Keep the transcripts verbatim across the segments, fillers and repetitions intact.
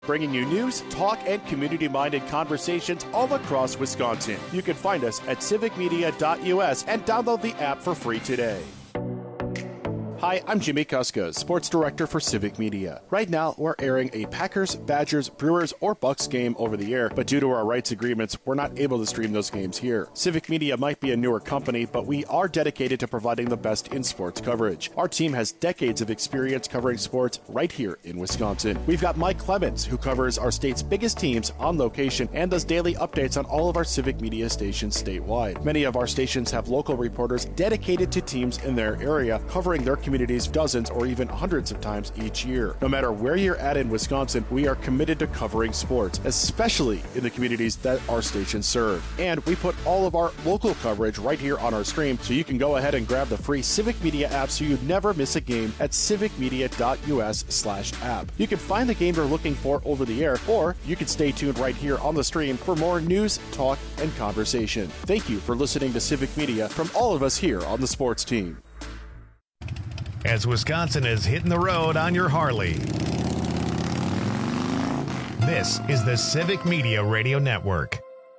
bringing you news, talk, and community-minded conversations all across Wisconsin. You can find us at civic media dot U S and download the app for free today. Hi, I'm Jimmy Kuska, Sports Director for Civic Media. Right now, we're airing a Packers, Badgers, Brewers, or Bucks game over the air, but due to our rights agreements, we're not able to stream those games here. Civic Media might be a newer company, but we are dedicated to providing the best in sports coverage. Our team has decades of experience covering sports right here in Wisconsin. We've got Mike Clemens, who covers our state's biggest teams on location and does daily updates on all of our Civic Media stations statewide. Many of our stations have local reporters dedicated to teams in their area, covering their communities dozens or even hundreds of times each year. No matter where you're at in Wisconsin, we are committed to covering sports, especially in the communities that our stations serve. And we put all of our local coverage right here on our screen, so you can go ahead and grab the free Civic Media app so you never miss a game at civic media dot U S slash app. You can find the game you're looking for over the air, or you can stay tuned right here on the stream for more news, talk, and conversation. Thank you for listening to Civic Media from all of us here on the sports team. As Wisconsin is hitting the road on your Harley, this is the Civic Media Radio Network.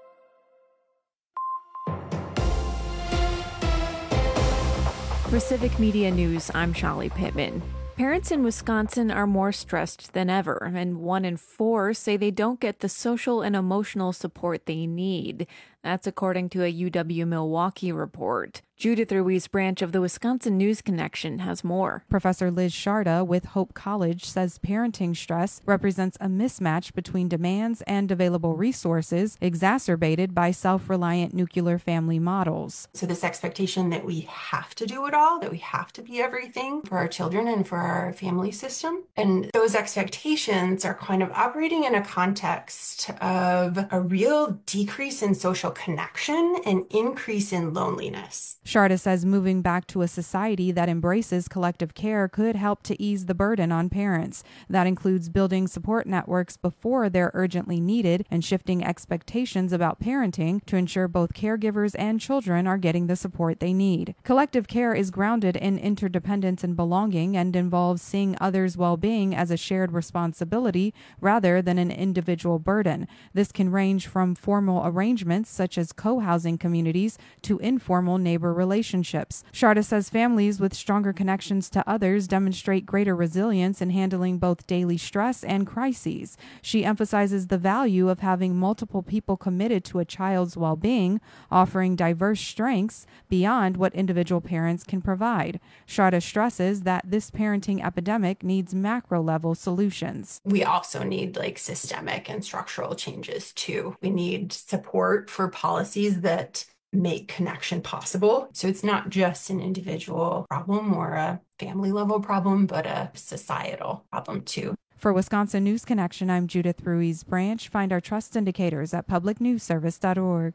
For Civic Media News, I'm Sholly Pittman. Parents in Wisconsin are more stressed than ever, and one in four say they don't get the social and emotional support they need. That's according to a U W-Milwaukee report. Judith Ruiz Branch of the Wisconsin News Connection has more. Professor Liz Sharda with Hope College says parenting stress represents a mismatch between demands and available resources, exacerbated by self-reliant nuclear family models. So this expectation that we have to do it all, that we have to be everything for our children and for our family system. And those expectations are kind of operating in a context of a real decrease in social connection and increase in loneliness. Sharda says moving back to a society that embraces collective care could help to ease the burden on parents. That includes building support networks before they're urgently needed and shifting expectations about parenting to ensure both caregivers and children are getting the support they need. Collective care is grounded in interdependence and belonging and involves seeing others' well-being as a shared responsibility rather than an individual burden. This can range from formal arrangements such as co-housing communities to informal neighbor relationships. Sharda says families with stronger connections to others demonstrate greater resilience in handling both daily stress and crises. She emphasizes the value of having multiple people committed to a child's well-being, offering diverse strengths beyond what individual parents can provide. Sharda stresses that this parenting epidemic needs macro-level solutions. We also need like systemic and structural changes too. We need support for policies that make connection possible. So it's not just an individual problem or a family level problem, but a societal problem too. For Wisconsin News Connection, I'm Judith Ruiz Branch. Find our trust indicators at public news service dot org.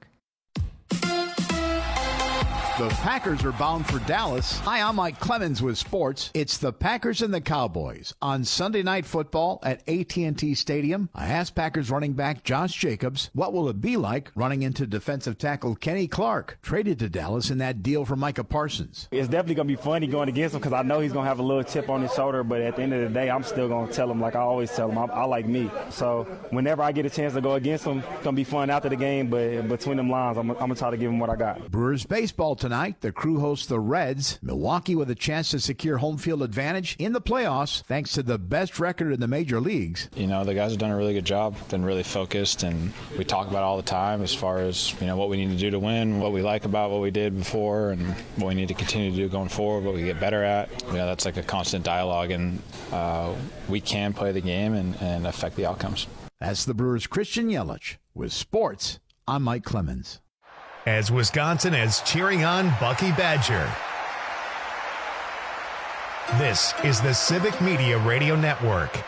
The Packers are bound for Dallas. Hi, I'm Mike Clemens with sports. It's the Packers and the Cowboys on Sunday Night Football at A T and T Stadium. I asked Packers running back Josh Jacobs, what will it be like running into defensive tackle Kenny Clark, traded to Dallas in that deal for Micah Parsons? It's definitely going to be funny going against him because I know he's going to have a little chip on his shoulder, but at the end of the day, I'm still going to tell him like I always tell him, I, I like me. So whenever I get a chance to go against him, it's going to be fun after the game, but between them lines, I'm, I'm going to try to give him what I got. Brewers baseball tonight. Tonight, the Crew hosts the Reds. Milwaukee with a chance to secure home field advantage in the playoffs thanks to the best record in the major leagues. You know, the guys have done a really good job, been really focused, and we talk about it all the time as far as, you know, what we need to do to win, what we like about what we did before, and what we need to continue to do going forward, what we get better at. Yeah, that's like a constant dialogue, and uh, we can play the game and, and affect the outcomes. That's the Brewers' Christian Yelich. With sports, I'm Mike Clemens. As Wisconsin is cheering on Bucky Badger, this is the Civic Media Radio Network.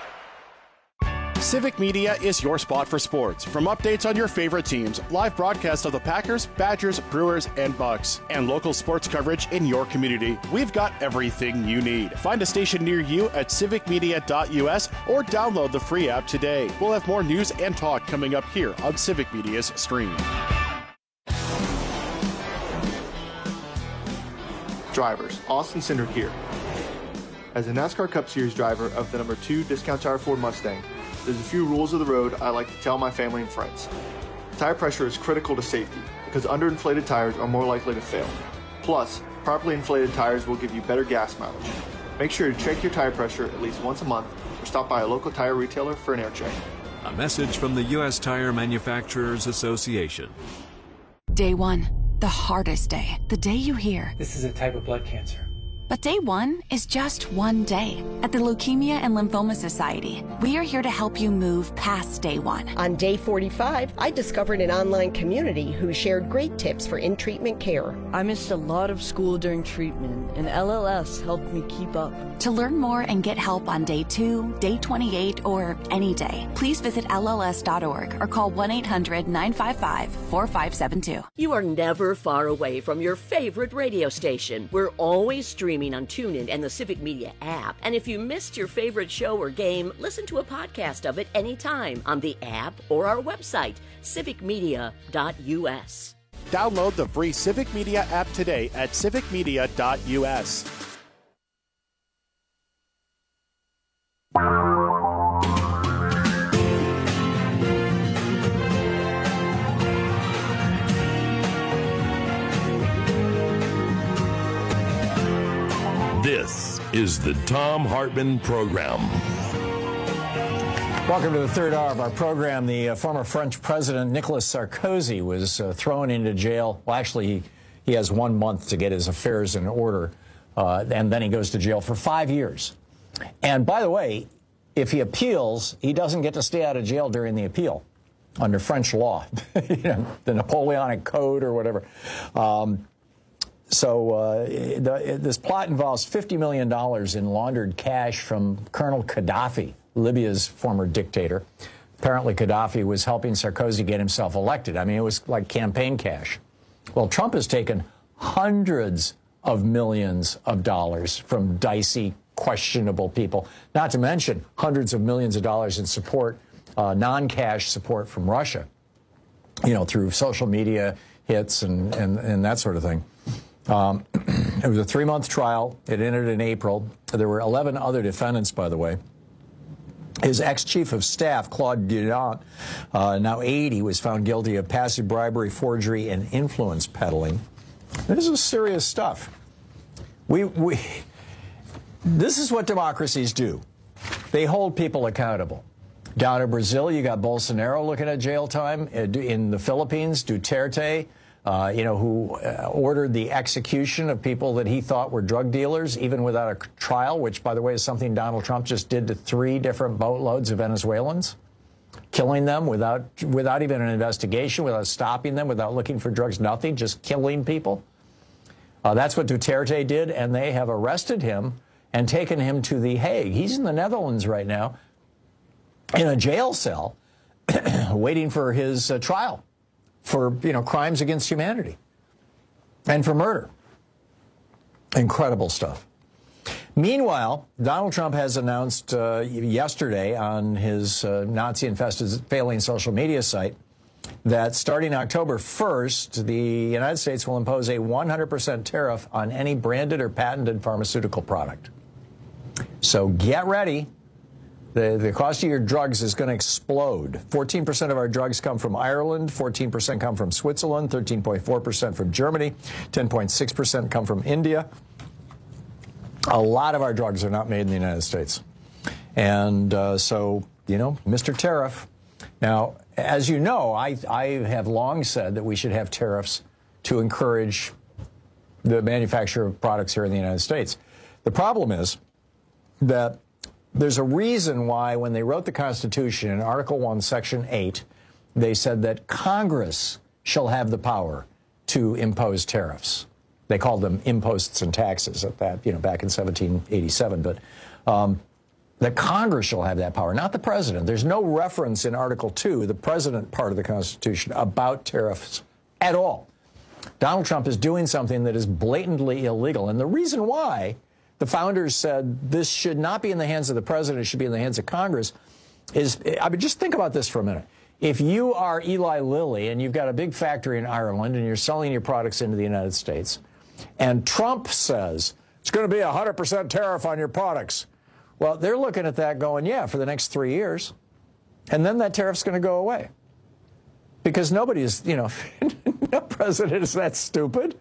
Civic Media is your spot for sports. From updates on your favorite teams, live broadcasts of the Packers, Badgers, Brewers, and Bucks, and local sports coverage in your community, we've got everything you need. Find a station near you at civic media dot U S or download the free app today. We'll have more news and talk coming up here on Civic Media's stream. Drivers, Austin Cindric here. As a NASCAR Cup Series driver of the number two Discount Tire Ford Mustang, there's a few rules of the road I like to tell my family and friends. Tire pressure is critical to safety because underinflated tires are more likely to fail. Plus, properly inflated tires will give you better gas mileage. Make sure to check your tire pressure at least once a month or stop by a local tire retailer for an air check. A message from the U S Tire Manufacturers Association. Day one, the hardest day. The day you hear, "This is a type of blood cancer." But day one is just one day. At the Leukemia and Lymphoma Society, we are here to help you move past day one. On day forty-five, I discovered an online community who shared great tips for in-treatment care. I missed a lot of school during treatment, and L L S helped me keep up. To learn more and get help on day two, day twenty-eight, or any day, please visit L L S dot org or call one eight hundred nine five five four five seven two. You are never far away from your favorite radio station. We're always streaming on TuneIn and the Civic Media app. And if you missed your favorite show or game, listen to a podcast of it anytime on the app or our website, civic media dot u s. Download the free Civic Media app today at civic media dot u s. This is the Thom Hartmann Program. Welcome to the third hour of our program. The uh, former French president, Nicolas Sarkozy, was uh, thrown into jail. Well, actually, he, he has one month to get his affairs in order, uh, and then he goes to jail for five years. And by the way, if he appeals, he doesn't get to stay out of jail during the appeal under French law, you know, the Napoleonic Code or whatever. Um, So uh, the, this plot involves fifty million dollars in laundered cash from Colonel Gaddafi, Libya's former dictator. Apparently, Gaddafi was helping Sarkozy get himself elected. I mean, it was like campaign cash. Well, Trump has taken hundreds of millions of dollars from dicey, questionable people, not to mention hundreds of millions of dollars in support, uh, non-cash support from Russia, you know, through social media hits and, and, and that sort of thing. Um, it was a three-month trial. It ended in April. There were eleven other defendants, by the way. His ex-chief of staff, Claude Dudant, uh, now eighty, was found guilty of passive bribery, forgery, and influence peddling. This is serious stuff. We, we, this is what democracies do. They hold people accountable. Down in Brazil, you got Bolsonaro looking at jail time. In the Philippines, Duterte, Uh, you know, who uh, ordered the execution of people that he thought were drug dealers, even without a trial, which, by the way, is something Donald Trump just did to three different boatloads of Venezuelans, killing them without without even an investigation, without stopping them, without looking for drugs, nothing, just killing people. Uh, that's what Duterte did, and they have arrested him and taken him to The Hague. He's in the Netherlands right now in a jail cell waiting for his uh, trial for, you know, crimes against humanity and for murder. Incredible stuff. Meanwhile, Donald Trump has announced uh, yesterday on his uh, Nazi-infested failing social media site that starting October first, the United States will impose a one hundred percent tariff on any branded or patented pharmaceutical product. So get ready. The, the cost of your drugs is going to explode. fourteen percent of our drugs come from Ireland, fourteen percent come from Switzerland, thirteen point four percent from Germany, ten point six percent come from India. A lot of our drugs are not made in the United States. And uh, so, you know, Mister Tariff. Now, as you know, I, I have long said that we should have tariffs to encourage the manufacture of products here in the United States. The problem is that there's a reason why when they wrote the Constitution in Article one, Section eight, they said that Congress shall have the power to impose tariffs. They called them imposts and taxes at that, you know, back in seventeen eighty-seven. But um, that Congress shall have that power, not the president. There's no reference in Article two, the president part of the Constitution, about tariffs at all. Donald Trump is doing something that is blatantly illegal. And the reason why the founders said this should not be in the hands of the president, it should be in the hands of Congress, is, I mean, just think about this for a minute. If you are Eli Lilly and you've got a big factory in Ireland and you're selling your products into the United States, and Trump says it's going to be a one hundred percent tariff on your products, well, they're looking at that going, yeah, for the next three years. And then that tariff's going to go away. Because nobody is, you know, no president is that stupid.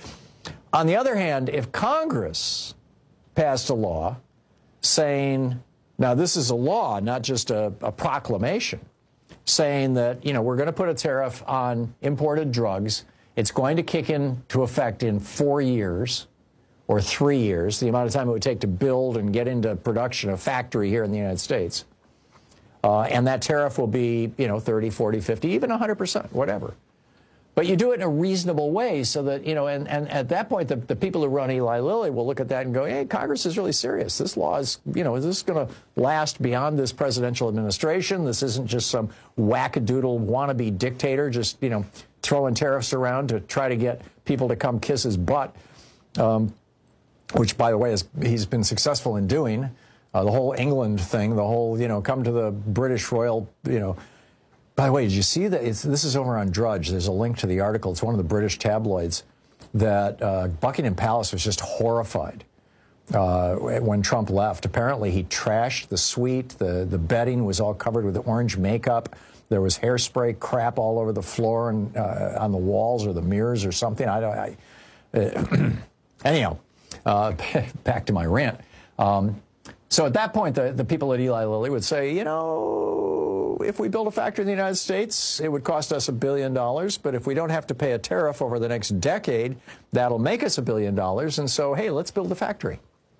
On the other hand, if Congress passed a law saying, now this is a law, not just a, a proclamation, saying that, you know, we're going to put a tariff on imported drugs. It's going to kick into effect in four years or three years, the amount of time it would take to build and get into production a factory here in the United States. Uh, and that tariff will be, you know, thirty, forty, fifty, even one hundred percent, whatever. But you do it in a reasonable way so that, you know, and, and at that point, the, the people who run Eli Lilly will look at that and go, hey, Congress is really serious. This law is, you know, is this going to last beyond this presidential administration? This isn't just some wackadoodle wannabe dictator just, you know, throwing tariffs around to try to get people to come kiss his butt, um, which, by the way, is, he's been successful in doing. Uh, the whole England thing, the whole, you know, come to the British Royal, you know. By the way, did you see that? It's, this is over on Drudge. There's a link to the article. It's one of the British tabloids that uh, Buckingham Palace was just horrified uh, when Trump left. Apparently, he trashed the suite. The, the bedding was all covered with orange makeup. There was hairspray crap all over the floor and uh, on the walls or the mirrors or something. I don't. I, uh, anyhow, uh, back to my rant. Um, So at that point, the, the people at Eli Lilly would say, you know, if we build a factory in the United States, it would cost us a billion dollars. But if we don't have to pay a tariff over the next decade, that'll make us a billion dollars. And so, hey, let's build a factory.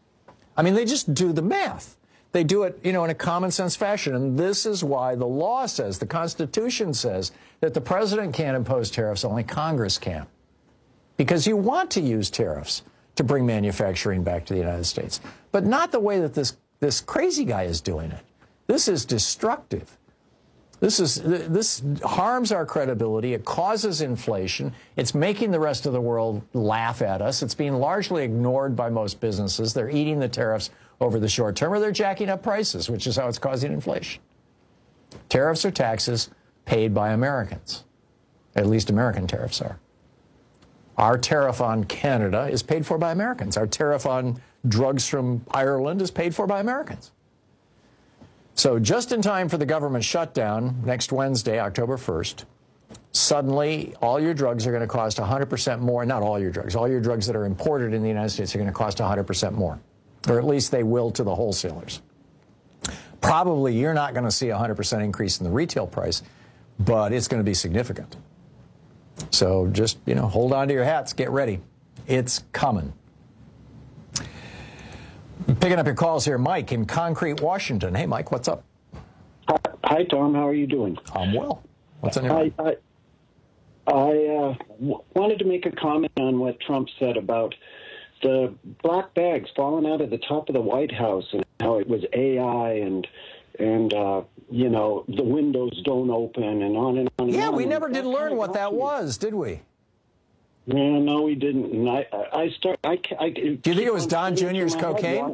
I mean, they just do the math. They do it, you know, in a common sense fashion. And this is why the law says, the Constitution says, that the president can't impose tariffs, only Congress can. Because you want to use tariffs to bring manufacturing back to the United States. But not the way that this, this crazy guy is doing it. This is destructive. This is, this harms our credibility. It causes inflation. It's making the rest of the world laugh at us. It's being largely ignored by most businesses. They're eating the tariffs over the short term, or they're jacking up prices, which is how it's causing inflation. Tariffs are taxes paid by Americans. At least American tariffs are. Our tariff on Canada is paid for by Americans. Our tariff on drugs from Ireland is paid for by Americans. So just in time for the government shutdown next Wednesday, October first, suddenly all your drugs are going to cost one hundred percent more. Not all your drugs. All your drugs that are imported in the United States are going to cost one hundred percent more. Or at least they will to the wholesalers. Probably you're not going to see a one hundred percent increase in the retail price, but it's going to be significant. So just, you know, hold on to your hats. Get ready. It's coming. Picking up your calls here, Mike in Concrete, Washington. Hey, Mike, what's up? Hi, hi Tom. How are you doing? I'm well. What's on your mind? I, I, I uh, w- wanted to make a comment on what Trump said about the black bags falling out of the top of the White House and how it was A I and and uh, you know, the windows don't open and on and on and yeah, on. we and never did learn what that was, did we? No, no, we didn't. And I, I start. I, I, Do you think it was Don Junior's cocaine?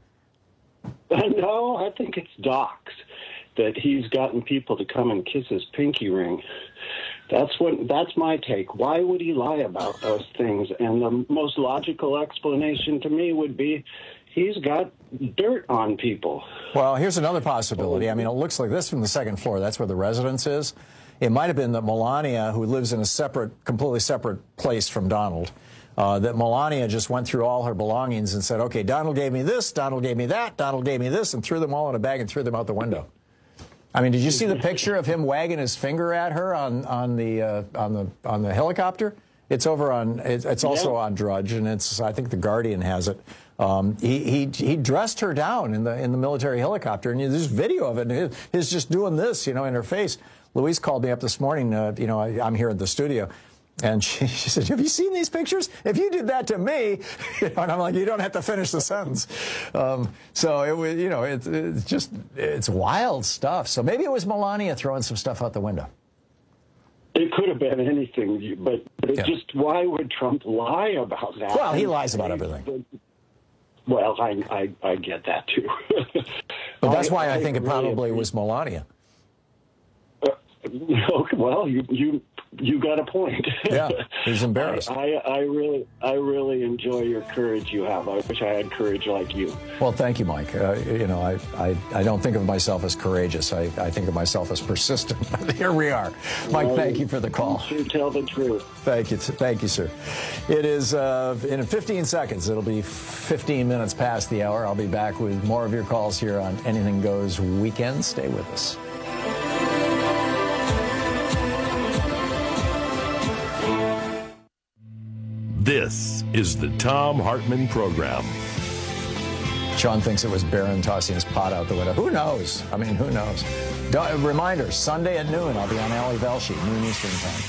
No, I think it's Doc's, that he's gotten people to come and kiss his pinky ring. That's what. That's my take. Why would he lie about those things? And the most logical explanation to me would be he's got dirt on people. Well, here's another possibility. I mean, it looks like this from the second floor. That's where the residence is. It might have been that Melania, who lives in a separate, completely separate place from Donald, uh, that Melania just went through all her belongings and said, okay, Donald gave me this, Donald gave me that, Donald gave me this, and threw them all in a bag and threw them out the window. I mean, did you see the picture of him wagging his finger at her on, on, the, uh, on, the, on the helicopter? It's over on, it's, it's also yeah. on Drudge, and it's, I think The Guardian has it. Um, he, he he dressed her down in the in the military helicopter, and there's video of it, and he's just doing this, you know, in her face. Louise called me up this morning, uh, you know, I, I'm here at the studio, and she, she said, have you seen these pictures? If you did that to me, you know, and I'm like, you don't have to finish the sentence. Um, so it was, you know, it's, it's just, it's wild stuff. So maybe it was Melania throwing some stuff out the window. It could have been anything, but it yeah. just, why would Trump lie about that? Well, he lies about everything. Well, I, I, I get that, too. But that's why I, I think it probably was Melania. Uh, Well, you you you got a point. Yeah, he's embarrassed. I, I, I really I really enjoy your courage you have. I wish I had courage like you. Well, thank you, Mike. Uh, you know, I, I, I don't think of myself as courageous. I, I think of myself as persistent. But here we are. Mike, well, thank you for the call. You tell the truth. Thank you. Thank you, sir. It is uh, in fifteen seconds. It'll be fifteen minutes past the hour. I'll be back with more of your calls here on Anything Goes Weekend. Stay with us. This is the Thom Hartmann Program. Sean thinks it was Barron tossing his pot out the window. Who knows? I mean, who knows? Don't, reminder, Sunday at noon, I'll be on Ali Velshi, noon Eastern time.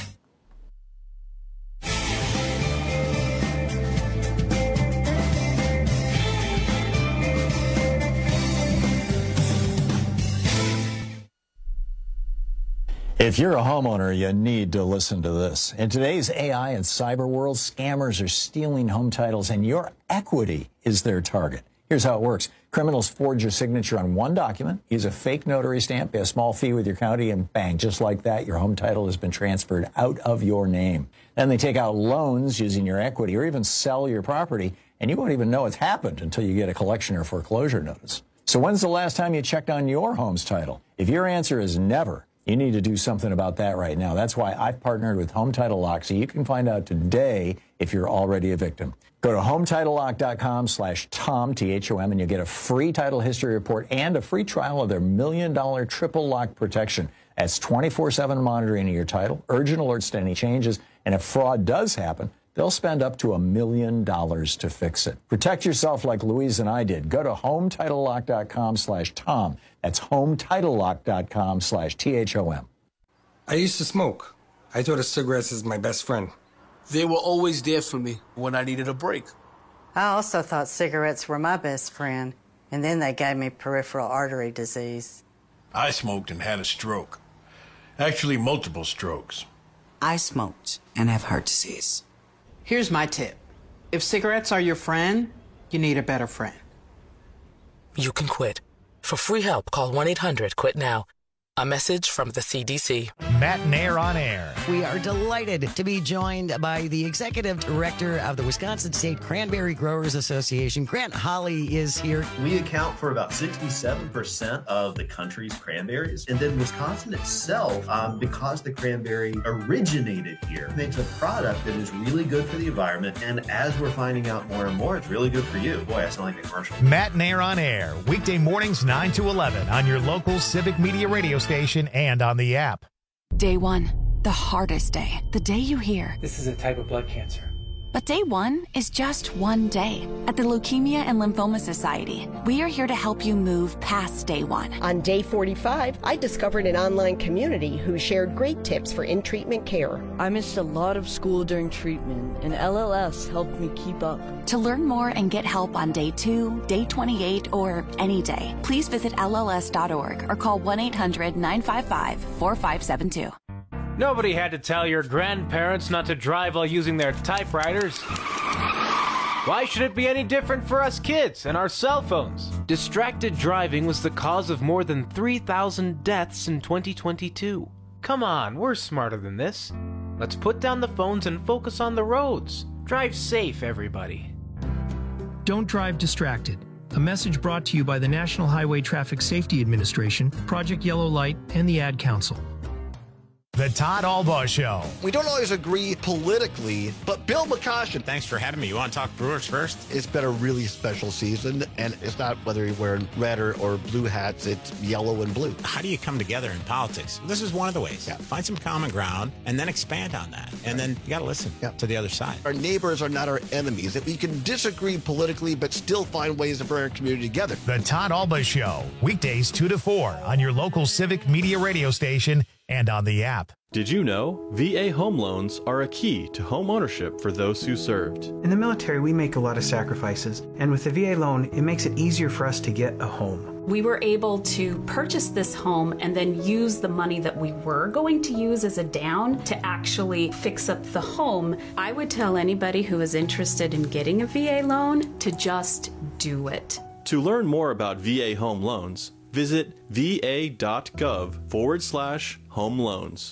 If you're a homeowner, you need to listen to this. In today's A I and cyber world, scammers are stealing home titles, and your equity is their target. Here's how it works. Criminals forge your signature on one document, use a fake notary stamp, pay a small fee with your county, and bang, just like that, your home title has been transferred out of your name. Then they take out loans using your equity or even sell your property, and you won't even know it's happened until you get a collection or foreclosure notice. So when's the last time you checked on your home's title? If your answer is never, you need to do something about that right now. That's why I've partnered with Home Title Lock, so you can find out today if you're already a victim. Go to home title lock dot com slash Tom, T H O M, and you'll get a free title history report and a free trial of their million dollar triple lock protection. That's twenty-four seven monitoring of your title, urgent alerts to any changes, and if fraud does happen, they'll spend up to a million dollars to fix it. Protect yourself like Louise and I did. Go to home title lock dot com slash Tom. That's home title lock dot com slash T H O M. I used to smoke. I thought of cigarettes as my best friend. They were always there for me when I needed a break. I also thought cigarettes were my best friend, and then they gave me peripheral artery disease. I smoked and had a stroke. Actually, multiple strokes. I smoked and have heart disease. Here's my tip. If cigarettes are your friend, you need a better friend. You can quit. For free help, call one eight hundred quit now. A message from the C D C. Matt Nair on air. We are delighted to be joined by the executive director of the Wisconsin State Cranberry Growers Association. Grant Holly is here. We account for about sixty-seven percent of the country's cranberries. And then Wisconsin itself, um, because the cranberry originated here, makes a product that is really good for the environment. And as we're finding out more and more, it's really good for you. Boy, I sound like a commercial. Matt Nair on air. Weekday mornings nine to eleven on your local Civic Media radio station and on the app. Day one, the hardest day, the day you hear, this is a type of blood cancer. But day one is just one day. At the Leukemia and Lymphoma Society, we are here to help you move past day one. On day forty-five, I discovered an online community who shared great tips for in-treatment care. I missed a lot of school during treatment, and L L S helped me keep up. To learn more and get help on day two, day twenty-eight, or any day, please visit L L S dot org or call one eight hundred nine five five four five seven two. Nobody had to tell your grandparents not to drive while using their typewriters. Why should it be any different for us kids and our cell phones? Distracted driving was the cause of more than three thousand deaths in twenty twenty-two. Come on, we're smarter than this. Let's put down the phones and focus on the roads. Drive safe, everybody. Don't drive distracted. A message brought to you by the National Highway Traffic Safety Administration, Project Yellow Light, and the Ad Council. The Todd Albaugh Show. We don't always agree politically, but Bill McCoshen. Thanks for having me. You want to talk Brewers first? It's been a really special season, and it's not whether you're wearing red or, or blue hats, it's yellow and blue. How do you come together in politics? This is one of the ways. Yeah. Find some common ground and then expand on that. And then you got to listen yeah. to the other side. Our neighbors are not our enemies. If we can disagree politically, but still find ways to bring our community together. The Todd Albaugh Show, weekdays two to four on your local Civic Media radio station and on the app. Did you know V A home loans are a key to home ownership for those who served? In the military, we make a lot of sacrifices, and with the V A loan, it makes it easier for us to get a home. We were able to purchase this home and then use the money that we were going to use as a down to actually fix up the home. I would tell anybody who is interested in getting a V A loan to just do it. To learn more about V A home loans, Visit va.gov forward slash home loans.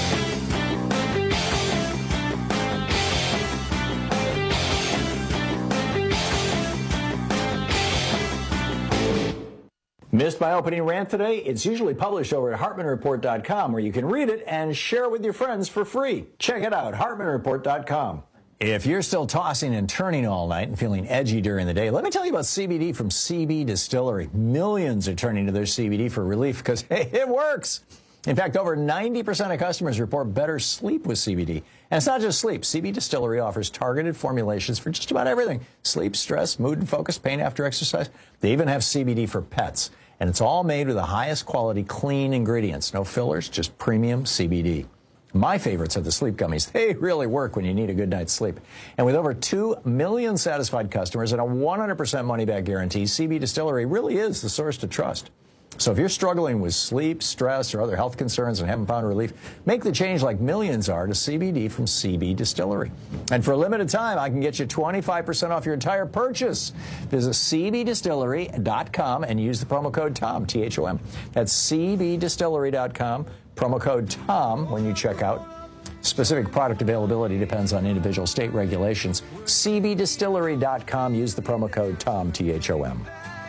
Missed my opening rant today? It's usually published over at hartman report dot com, where you can read it and share it with your friends for free. Check it out, hartman report dot com. If you're still tossing and turning all night and feeling edgy during the day, let me tell you about C B D from C B Distillery. Millions are turning to their C B D for relief because, hey, it works. In fact, over ninety percent of customers report better sleep with C B D. And it's not just sleep. C B Distillery offers targeted formulations for just about everything. Sleep, stress, mood and focus, pain after exercise. They even have C B D for pets. And it's all made with the highest quality, clean ingredients. No fillers, just premium C B D. My favorites are the sleep gummies. They really work when you need a good night's sleep. And with over two million satisfied customers and a one hundred percent money-back guarantee, C B Distillery really is the source to trust. So if you're struggling with sleep, stress, or other health concerns and haven't found relief, make the change like millions are to C B D from C B Distillery. And for a limited time, I can get you twenty-five percent off your entire purchase. Visit C B distillery dot com and use the promo code TOM, T H O M. That's C B distillery dot com, promo code TOM when you check out. Specific product availability depends on individual state regulations. C B distillery dot com, use the promo code TOM, T H O M.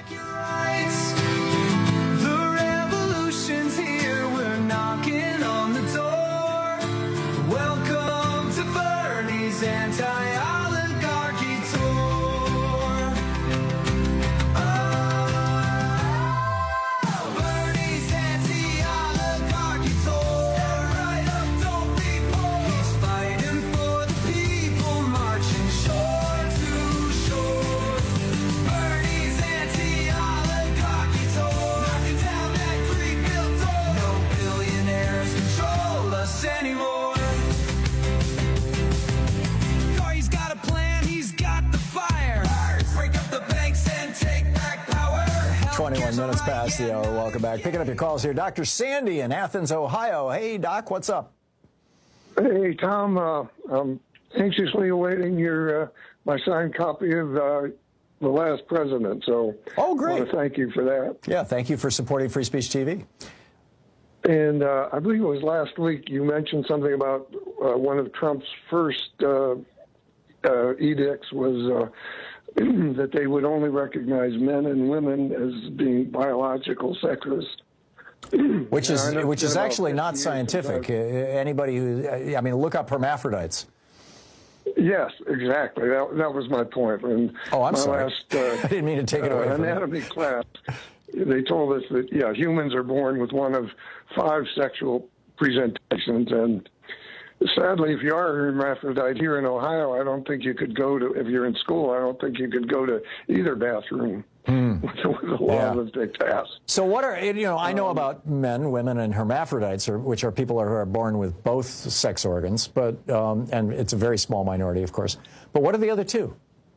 twenty-one minutes past the hour. Welcome back. Picking up your calls here. Doctor Sandy in Athens, Ohio. Hey, Doc, what's up? Hey, Tom. Uh, I'm anxiously awaiting your uh, my signed copy of uh, The Last President. So, oh, great. I want to thank you for that. Yeah, thank you for supporting Free Speech T V. And uh, I believe it was last week you mentioned something about uh, one of Trump's first uh, uh, edicts was uh, that they would only recognize men and women as being biological sexes. Which is which is actually not scientific. Uh, anybody who, I mean, look up hermaphrodites. Yes, exactly. That that was my point. And oh, I'm my sorry. Last, uh, I didn't mean to take it away uh, from anatomy you. class. They told us that yeah, humans are born with one of five sexual presentations, and sadly, if you are a hermaphrodite here in Ohio, I don't think you could go to, if you're in school, I don't think you could go to either bathroom mm. with, with the law yeah. that they pass. So what are, you know, I know about men, women, and hermaphrodites, or, which are people who are born with both sex organs, but, um, and it's a very small minority, of course. But what are the other two?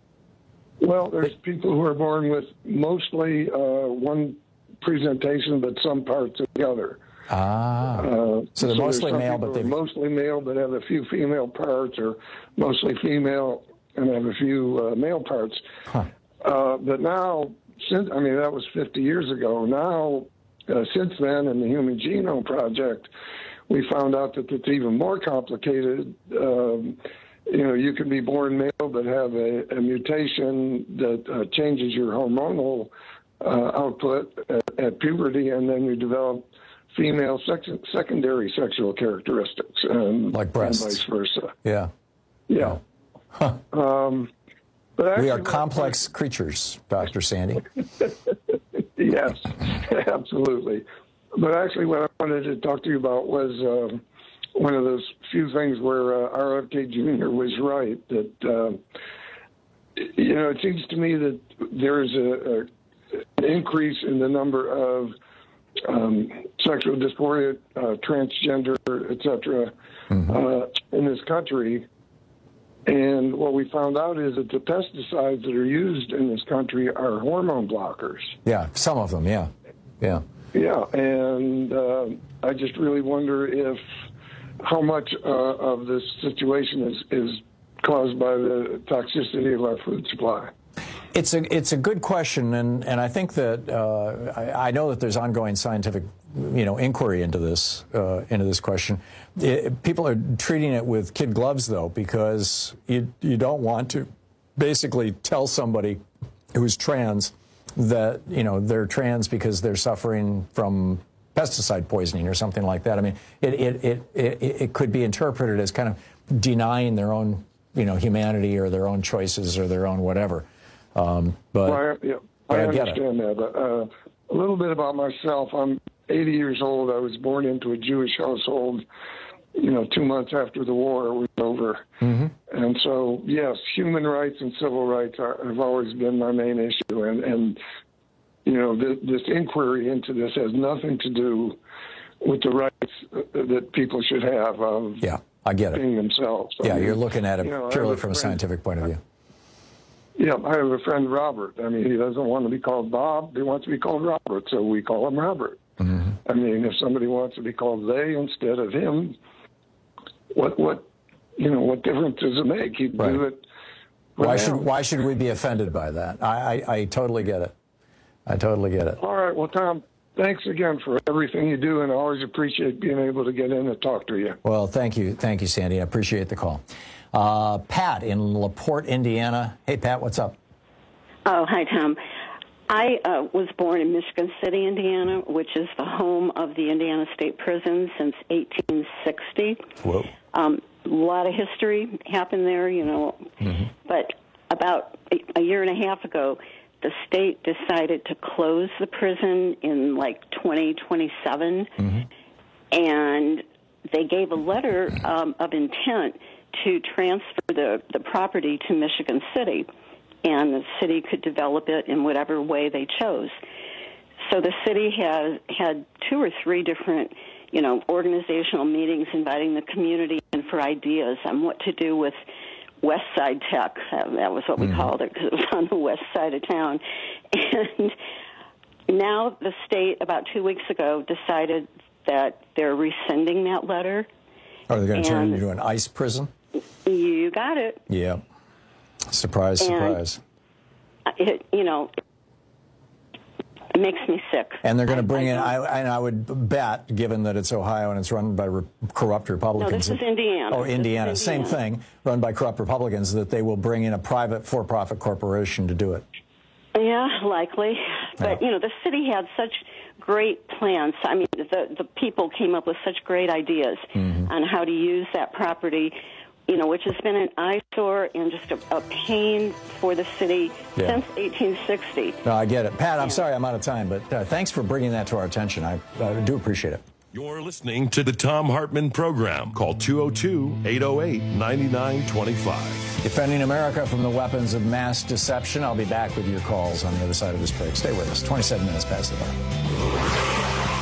Well, there's people who are born with mostly uh, one presentation, but some parts of the other. Ah, uh, so they're so mostly male, but they're they mostly male, but have a few female parts, or mostly female and have a few uh, male parts. Huh. Uh, but now, since I mean that was fifty years ago. Now, uh, since then, in the Human Genome Project, we found out that it's even more complicated. Um, you know, you can be born male but have a, a mutation that uh, changes your hormonal uh, output at, at puberty, and then you develop female sex, secondary sexual characteristics, and, like breasts, and vice versa. Yeah, yeah. Huh. Um, but actually, we are complex creatures, Doctor Sandy. Yes, absolutely. But actually, what I wanted to talk to you about was uh, one of those few things where uh, R F K Junior was right. That uh, you know, it seems to me that there is a, a an increase in the number of um, sexual dysphoria, uh, transgender, et cetera, mm-hmm. uh, in this country. And what we found out is that the pesticides that are used in this country are hormone blockers. Yeah, some of them, yeah. Yeah. Yeah, and uh, I just really wonder if how much uh, of this situation is, is caused by the toxicity of our food supply. It's a it's a good question, and, and I think that uh, I, I know that there's ongoing scientific, you know, inquiry into this uh, into this question. It, people are treating it with kid gloves, though, because you you don't want to basically tell somebody who's trans that, you know, they're trans because they're suffering from pesticide poisoning or something like that. I mean, it it it it, it could be interpreted as kind of denying their own, you know, humanity or their own choices or their own whatever. Um, but, well, I, yeah, but I, I understand that. But uh, a little bit about myself. I'm eighty years old. I was born into a Jewish household, you know, two months after the war was over. Mm-hmm. And so, yes, human rights and civil rights are, have always been my main issue. And, and you know, th- this inquiry into this has nothing to do with the rights that people should have of yeah, I get it. being themselves. Yeah, I mean, you're looking at it you know, purely from a friend, scientific point of view. Yeah, I have a friend, Robert. I mean, he doesn't want to be called Bob. He wants to be called Robert, so we call him Robert. Mm-hmm. I mean, if somebody wants to be called they instead of him, what, what, you know, what difference does it make? You right. do it. Why should Why should we be offended by that? I, I I totally get it. I totally get it. All right, well, Tom, thanks again for everything you do, and I always appreciate being able to get in and talk to you. Well, thank you, thank you, Sandy. I appreciate the call. Uh, Pat in LaPorte, Indiana. Hey, Pat, what's up? Oh, hi, Tom. I uh, was born in Michigan City, Indiana, which is the home of the Indiana State Prison since eighteen sixty. Whoa. Um, a lot of history happened there, you know. Mm-hmm. But about a, a year and a half ago, the state decided to close the prison in like twenty twenty-seven. Mm-hmm. And they gave a letter um, of intent to transfer the, the property to Michigan City, and the city could develop it in whatever way they chose. So the city has had two or three different, you know, organizational meetings inviting the community in for ideas on what to do with West Side Tech. That was what we mm-hmm. called it because it was on the west side of town. And now the state, about two weeks ago, decided that they're rescinding that letter. Are they going to turn it into an ICE prison? You got it. Yeah. Surprise, and surprise. It, you know, it makes me sick. And they're going to bring I, in, I, and I would bet, given that it's Ohio and it's run by re- corrupt Republicans. No, this is Indiana. Oh, Indiana. Indiana. Same thing, run by corrupt Republicans, that they will bring in a private for-profit corporation to do it. Yeah, likely. But, yeah. you know, the city had such great plans. I mean, the, the people came up with such great ideas mm-hmm. on how to use that property, you know, which has been an eyesore and just a, a pain for the city yeah. since eighteen sixty. No, I get it. Pat, I'm yeah. sorry I'm out of time, but uh, thanks for bringing that to our attention. I, I do appreciate it. You're listening to the Thom Hartmann Program. Call two oh two, eight oh eight, nine nine two five. Defending America from the weapons of mass deception. I'll be back with your calls on the other side of this break. Stay with us. twenty-seven minutes past the hour.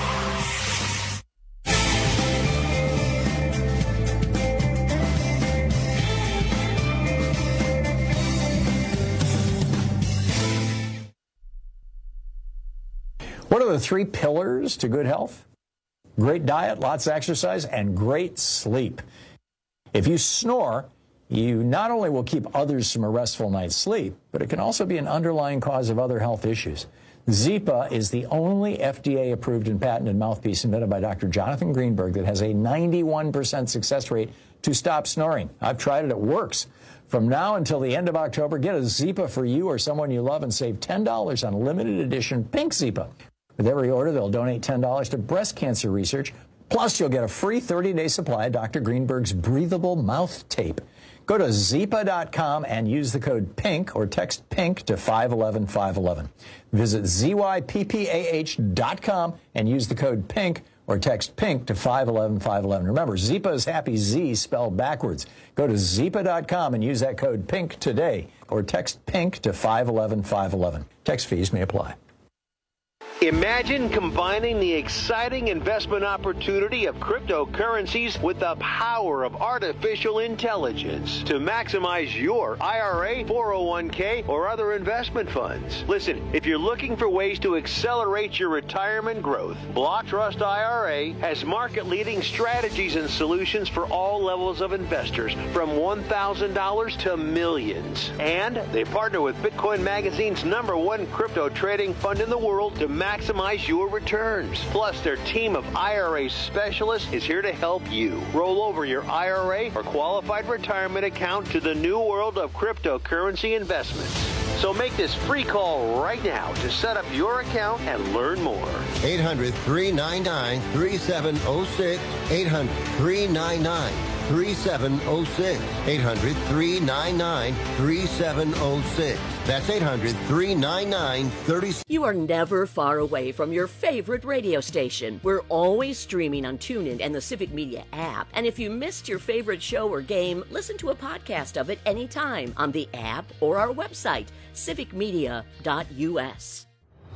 What are the three pillars to good health? Great diet, lots of exercise, and great sleep. If you snore, you not only will keep others from a restful night's sleep, but it can also be an underlying cause of other health issues. Zyppah is the only F D A-approved and patented mouthpiece invented by Doctor Jonathan Greenberg that has a ninety-one percent success rate to stop snoring. I've tried it. It works. From now until the end of October, get a Zyppah for you or someone you love and save ten dollars on limited edition pink Zyppah. With every order, they'll donate ten dollars to breast cancer research. Plus, you'll get a free thirty-day supply of Doctor Greenberg's breathable mouth tape. Go to Zyppah dot com and use the code PINK or text PINK to five one one five one one. Visit Zyppah dot com and use the code PINK or text PINK to five one one five one one. Remember, Zyppah is happy Z spelled backwards. Go to Zyppah dot com and use that code PINK today or text PINK to five one one five one one. Text fees may apply. Imagine combining the exciting investment opportunity of cryptocurrencies with the power of artificial intelligence to maximize your I R A, four oh one k, or other investment funds. Listen, if you're looking for ways to accelerate your retirement growth, Block Trust I R A has market-leading strategies and solutions for all levels of investors, from one thousand dollars to millions. And they partner with Bitcoin Magazine's number one crypto trading fund in the world to maximize your returns. Plus, their team of I R A specialists is here to help you roll over your I R A or qualified retirement account to the new world of cryptocurrency investments. So make this free call right now to set up your account and learn more. eight hundred, three nine nine, three seven zero six. eight hundred, three nine nine, three seven zero six. eight hundred, three nine nine, three seven zero six. That's eight hundred, three nine nine, three seven zero six. You are never far away from your favorite radio station. We're always streaming on TuneIn and the Civic Media app. And if you missed your favorite show or game, listen to a podcast of it anytime on the app or our website, civic media dot u s.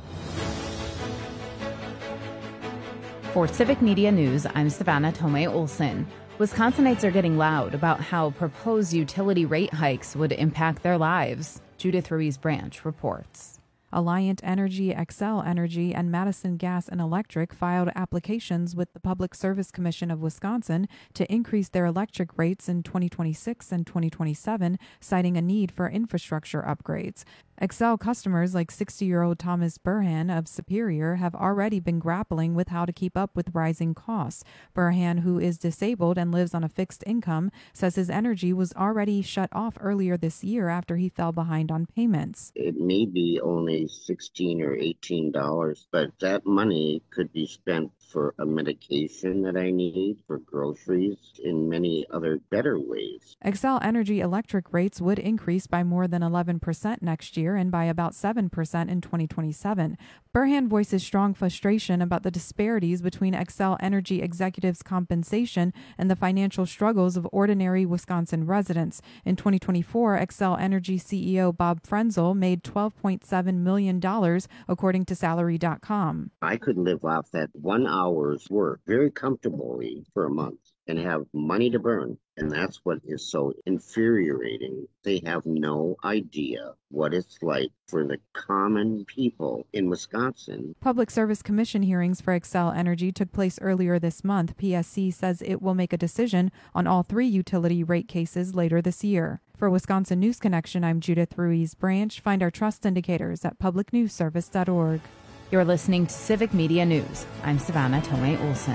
For Civic Media News, I'm Savannah Tomei Olson. Wisconsinites are getting loud about how proposed utility rate hikes would impact their lives. Judith Ruiz Branch reports. Alliant Energy, Xcel Energy, and Madison Gas and Electric filed applications with the Public Service Commission of Wisconsin to increase their electric rates in twenty twenty-six and twenty twenty-seven, citing a need for infrastructure upgrades. Xcel customers like sixty-year-old Thomas Burhan of Superior have already been grappling with how to keep up with rising costs. Burhan, who is disabled and lives on a fixed income, says his energy was already shut off earlier this year after he fell behind on payments. It may be only sixteen or eighteen dollars, but that money could be spent for a medication that I need, for groceries, in many other better ways. Xcel Energy electric rates would increase by more than eleven percent next year and by about seven percent in twenty twenty-seven. Burhan voices strong frustration about the disparities between Xcel Energy executives' compensation and the financial struggles of ordinary Wisconsin residents. In twenty twenty-four, Xcel Energy C E O Bob Frenzel made twelve point seven million dollars, according to salary dot com. I could live off that one hour's work very comfortably for a month and have money to burn. And that's what is so infuriating. They have no idea what it's like for the common people in Wisconsin. Public Service Commission hearings for Xcel Energy took place earlier this month. P S C says it will make a decision on all three utility rate cases later this year. For Wisconsin News Connection, I'm Judith Ruiz Branch. Find our trust indicators at public news service dot org. You're listening to Civic Media News. I'm Savannah Tomei Olson.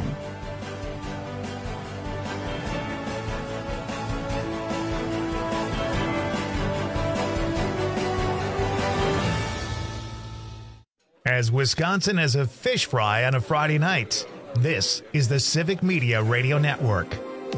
As Wisconsin has a fish fry on a Friday night, this is the Civic Media Radio Network.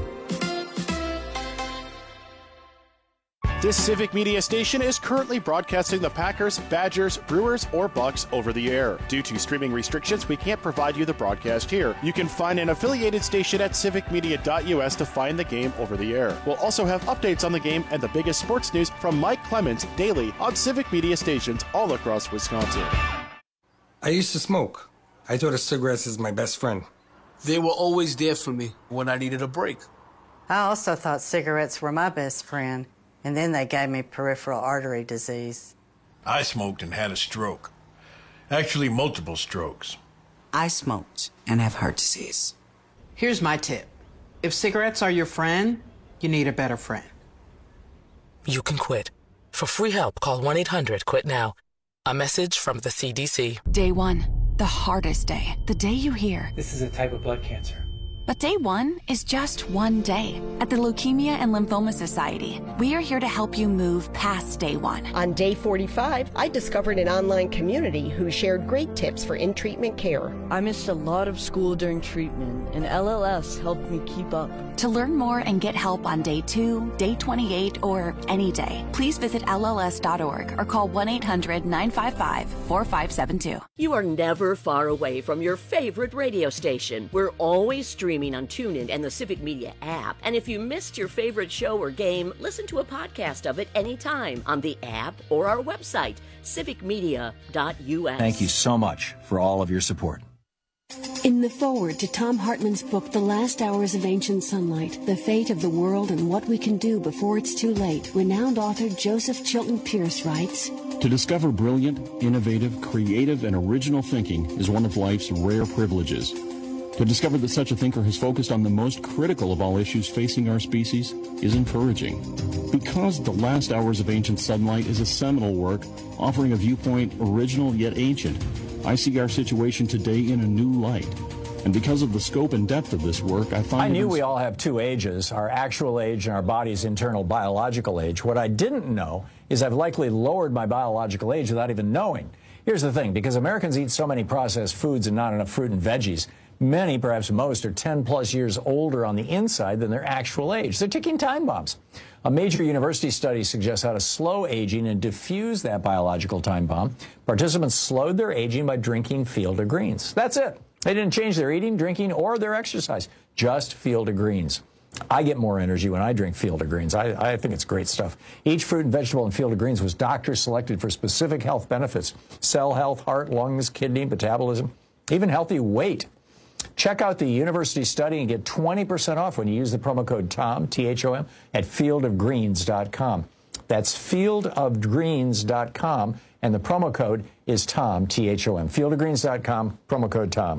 This Civic Media station is currently broadcasting the Packers, Badgers, Brewers, or Bucks over the air. Due to streaming restrictions, we can't provide you the broadcast here. You can find an affiliated station at civic media dot u s to find the game over the air. We'll also have updates on the game and the biggest sports news from Mike Clemens daily on Civic Media stations all across Wisconsin. I used to smoke. I thought of cigarettes as my best friend. They were always there for me when I needed a break. I also thought cigarettes were my best friend, and then they gave me peripheral artery disease. I smoked and had a stroke. Actually, multiple strokes. I smoked and have heart disease. Here's my tip. If cigarettes are your friend, you need a better friend. You can quit. For free help, call one eight hundred quit now. A message from the C D C. Day one, the hardest day. The day you hear, this is a type of blood cancer. But day one is just one day. At the Leukemia and Lymphoma Society, we are here to help you move past day one. On day forty-five, I discovered an online community who shared great tips for in-treatment care. I missed a lot of school during treatment, and L L S helped me keep up. To learn more and get help on day two, day twenty-eight, or any day, please visit L L S dot org or call one eight hundred nine five five four five seven two. You are never far away from your favorite radio station. We're always streaming streaming on TuneIn and the Civic Media app. And if you missed your favorite show or game, listen to a podcast of it anytime on the app or our website, civic media dot u s. Thank you so much for all of your support. In the foreword to Tom Hartman's book, The Last Hours of Ancient Sunlight, The Fate of the World and What We Can Do Before It's Too Late, renowned author Joseph Chilton Pierce writes, To discover brilliant, innovative, creative, and original thinking is one of life's rare privileges. To discover that such a thinker has focused on the most critical of all issues facing our species is encouraging. Because The Last Hours of Ancient Sunlight is a seminal work offering a viewpoint original yet ancient, I see our situation today in a new light. And because of the scope and depth of this work, I find... I knew we all have two ages, our actual age and our body's internal biological age. What I didn't know is I've likely lowered my biological age without even knowing. Here's the thing, because Americans eat so many processed foods and not enough fruit and veggies, many, perhaps most, are ten plus years older on the inside than their actual age. They're ticking time bombs. A major university study suggests how to slow aging and diffuse that biological time bomb. Participants slowed their aging by drinking Field of Greens. That's it. They didn't change their eating, drinking, or their exercise. Just Field of Greens. I get more energy when I drink Field of Greens. I, I think it's great stuff. Each fruit and vegetable in Field of Greens was doctor selected for specific health benefits. Cell health, heart, lungs, kidney, metabolism, even healthy weight. Check out the university study and get twenty percent off when you use the promo code TOM, T H O M, at field of greens dot com. That's field of greens dot com, and the promo code is TOM, T H O M. field of greens dot com, promo code TOM.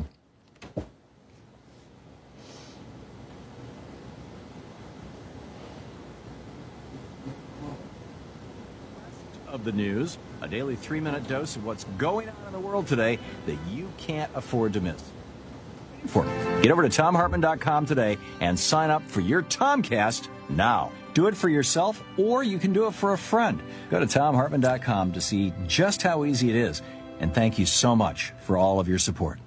Of the news, a daily three-minute dose of what's going on in the world today that you can't afford to miss. For Get over to tom hartman dot com today and sign up for your Tomcast now. Do it for yourself, or you can do it for a friend. Go to tom hartman dot com to see just how easy it is. And thank you so much for all of your support.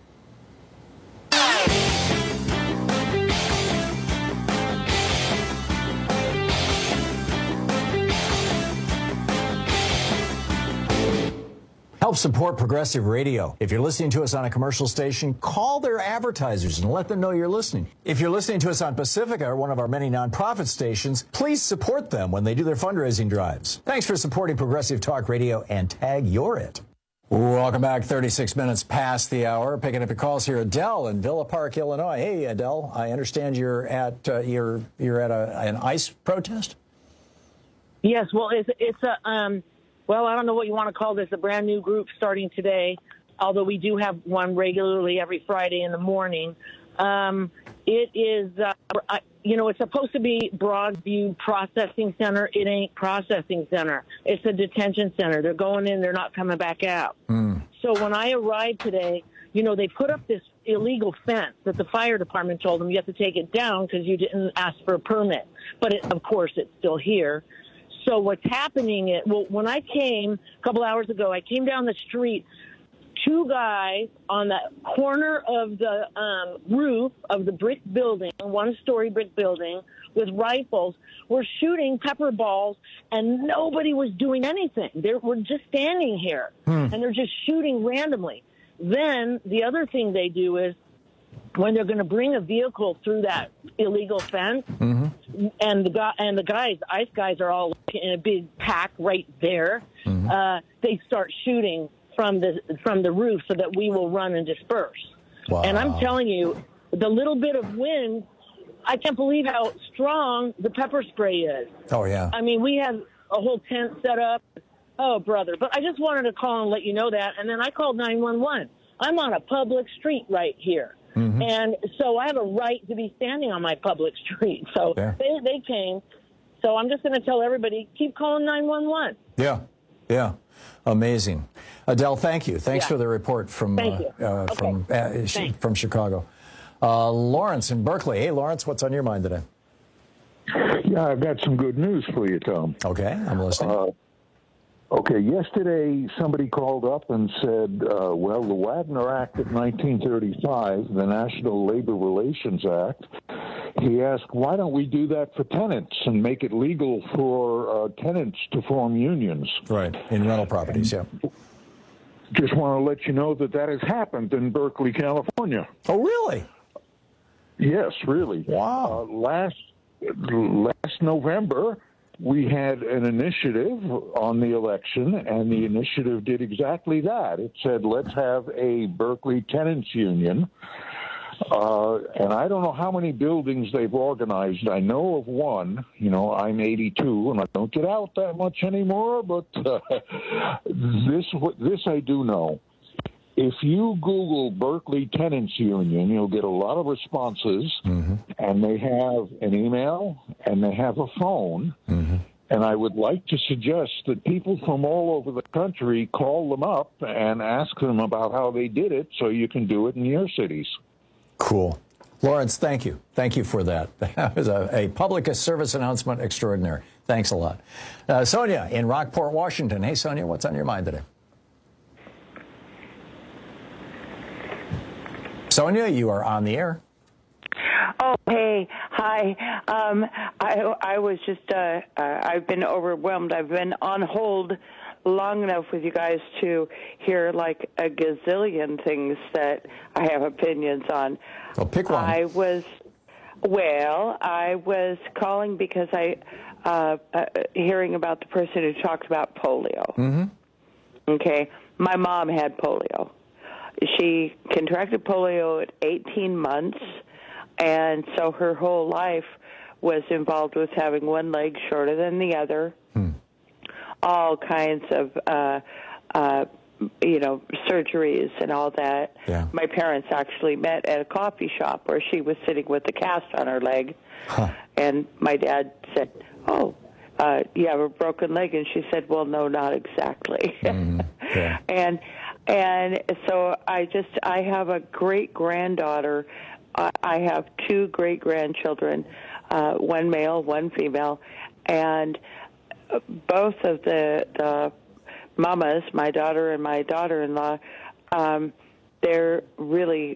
Help support Progressive Radio. If you're listening to us on a commercial station, call their advertisers and let them know you're listening. If you're listening to us on Pacifica, or one of our many nonprofit stations, please support them when they do their fundraising drives. Thanks for supporting Progressive Talk Radio, and tag you're it. Welcome back. thirty-six minutes past the hour. Picking up your calls here. Adele in Villa Park, Illinois. Hey, Adele, I understand you're at uh, you're you're at a, an ICE protest. Yes. Well, it's it's a um. Well, I don't know what you want to call this, a brand new group starting today, although we do have one regularly every Friday in the morning. Um, it is, uh, you know, it's supposed to be Broadview Processing Center. It ain't processing center. It's a detention center. They're going in, they're not coming back out. Mm. So when I arrived today, you know, they put up this illegal fence that the fire department told them you have to take it down because you didn't ask for a permit. But, it, of course, it's still here. So what's happening is, well, when I came a couple hours ago, I came down the street, two guys on the corner of the um, roof of the brick building, one-story brick building, with rifles, were shooting pepper balls, and nobody was doing anything. They were just standing here, hmm. and they're just shooting randomly. Then the other thing they do is, when they're going to bring a vehicle through that illegal fence, mm-hmm. and the guy and the guys, ICE guys, are all in a big pack right there. Mm-hmm. Uh, they start shooting from the from the roof so that we will run and disperse. Wow. And I'm telling you, the little bit of wind, I can't believe how strong the pepper spray is. Oh yeah. I mean, we have a whole tent set up. Oh brother, but I just wanted to call and let you know that. And then I called nine one one. I'm on a public street right here. Mm-hmm. And so I have a right to be standing on my public street. So yeah. they, they came. So I'm just going to tell everybody, keep calling nine one one. Yeah, yeah. Amazing. Adele, thank you. Thanks yeah. for the report from uh, uh, okay. from uh, sh- from Chicago. Uh, Lawrence in Berkeley. Hey, Lawrence, what's on your mind today? Yeah, I've got some good news for you, Tom. Okay, I'm listening. Uh, Okay, yesterday somebody called up and said, uh, well, the Wagner Act of nineteen thirty-five, the National Labor Relations Act, he asked, why don't we do that for tenants and make it legal for uh, tenants to form unions? Right, in rental properties, yeah. Just want to let you know that that has happened in Berkeley, California. Oh, really? Yes, really. Wow. Uh, last last November, we had an initiative on the election, and the initiative did exactly that. It said, let's have a Berkeley tenants union. Uh, and I don't know how many buildings they've organized. I know of one. You know, I'm eighty-two, and I don't get out that much anymore, but uh, this this I do know. If you Google Berkeley Tenants Union, you'll get a lot of responses, mm-hmm. and they have an email and they have a phone. Mm-hmm. And I would like to suggest that people from all over the country call them up and ask them about how they did it so you can do it in your cities. Cool. Lawrence, thank you. Thank you for that. That was a, a public service announcement extraordinary. Thanks a lot. Uh, Sonia in Rockport, Washington. Hey, Sonia, what's on your mind today? Sonia, you are on the air. Oh, hey, hi. Um, I I was just, uh, uh, I've been overwhelmed. I've been on hold long enough with you guys to hear like a gazillion things that I have opinions on. Well, pick one. I was, well, I was calling because I, uh, uh, hearing about the person who talked about polio. Mm-hmm. Okay, my mom had polio. She contracted polio at eighteen months, and so her whole life was involved with having one leg shorter than the other, hmm. all kinds of, uh, uh, you know, surgeries and all that. Yeah. My parents actually met at a coffee shop where she was sitting with a cast on her leg, huh. and my dad said, oh, uh, you have a broken leg? And she said, well, no, not exactly. Mm-hmm. Yeah. and And so I just, I have a great-granddaughter. I, I have two great-grandchildren, uh, one male, one female, and both of the, the mamas, my daughter and my daughter-in-law, um, they're really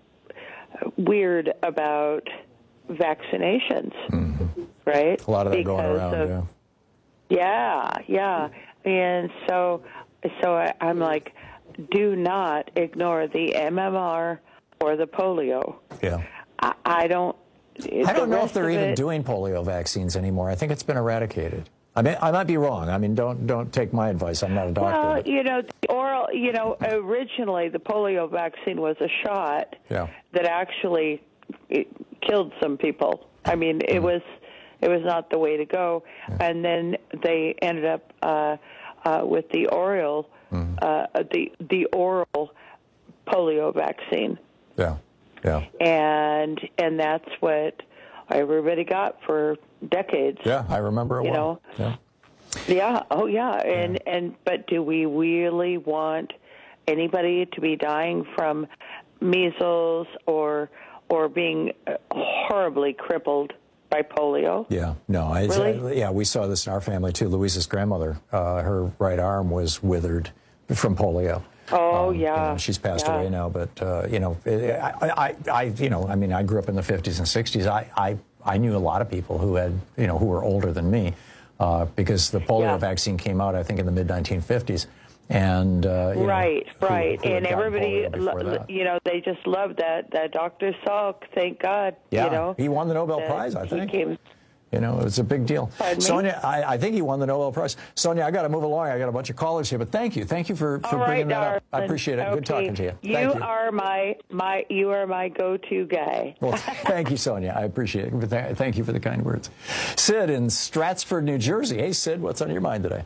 weird about vaccinations, mm-hmm. right? A lot of that because going around, of, yeah. Yeah, yeah. And so, so I, I'm like, do not ignore the M M R or the polio. Yeah. I, I don't. I don't know if they're even it, doing polio vaccines anymore. I think it's been eradicated. I mean, I might be wrong. I mean, don't don't take my advice. I'm not a doctor. Well, but. you know, the oral. You know, originally the polio vaccine was a shot yeah. that actually it killed some people. I mean, it mm. was it was not the way to go. Yeah. And then they ended up uh, uh, with the oral. Mm-hmm. Uh, the the oral polio vaccine. Yeah, yeah. And and that's what everybody got for decades. Yeah, I remember it you well. know? Yeah. Yeah. Oh, yeah. And yeah. and but do we really want anybody to be dying from measles or or being horribly crippled by polio? Yeah, no, I, really? yeah, we saw this in our family too. Louisa's grandmother, uh, her right arm was withered from polio. Oh um, yeah, you know, she's passed yeah. away now. But uh, you know, I, I, I, you know, I mean, I grew up in the fifties and sixties. I, I, I knew a lot of people who had, you know, who were older than me, uh, because the polio yeah. vaccine came out, I think, in the mid nineteen fifties. And uh, you right, know, right, who, who and everybody, lo- you know, they just loved that that Doctor Salk. Thank God, yeah, you know, he won the Nobel Prize. I think. Came, You know, it was a big deal. Pardon Sonia, I, I think he won the Nobel Prize. Sonia, I got to move along. I got a bunch of callers here, but thank you, thank you for, for right, bringing that darling. up. I appreciate it. Okay. Good talking to you. You, thank you are my my you are my go-to guy. Well, thank you, Sonia. I appreciate it. Thank you for the kind words. Sid in Stratford, New Jersey. Hey, Sid, what's on your mind today?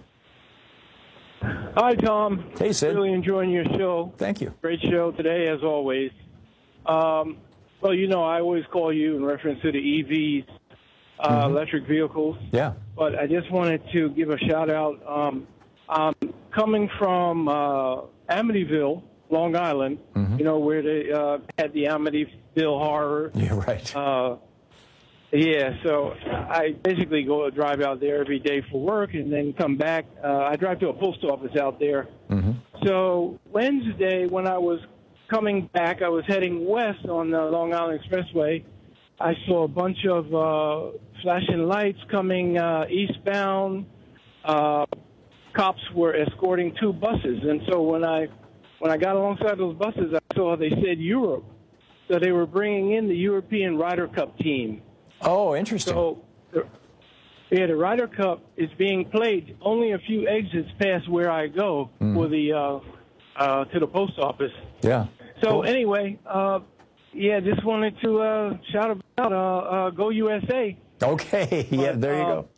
Hi, Tom. Hey, Sid. Really enjoying your show. Thank you. Great show today, as always. Um, well, you know, I always call you in reference to the E Vs, uh, mm-hmm. electric vehicles. Yeah. But I just wanted to give a shout-out. Um, I'm coming from uh, Amityville, Long Island, mm-hmm. you know, where they uh, had the Amityville horror. Yeah, right. Uh, Yeah, so I basically go drive out there every day for work and then come back. Uh, I drive to a post office out there. Mm-hmm. So Wednesday, when I was coming back, I was heading west on the Long Island Expressway. I saw a bunch of uh, flashing lights coming uh, eastbound. Uh, cops were escorting two buses, and so when I when I got alongside those buses, I saw they said Europe. So they were bringing in the European Ryder Cup team. Oh, interesting. So, the, yeah, the Ryder Cup is being played only a few exits past where I go Mm. for the uh, uh, to the post office. Yeah. So Cool. anyway, uh, yeah, just wanted to uh, shout about uh, uh, Go U S A. Okay. Yeah, there you uh, go.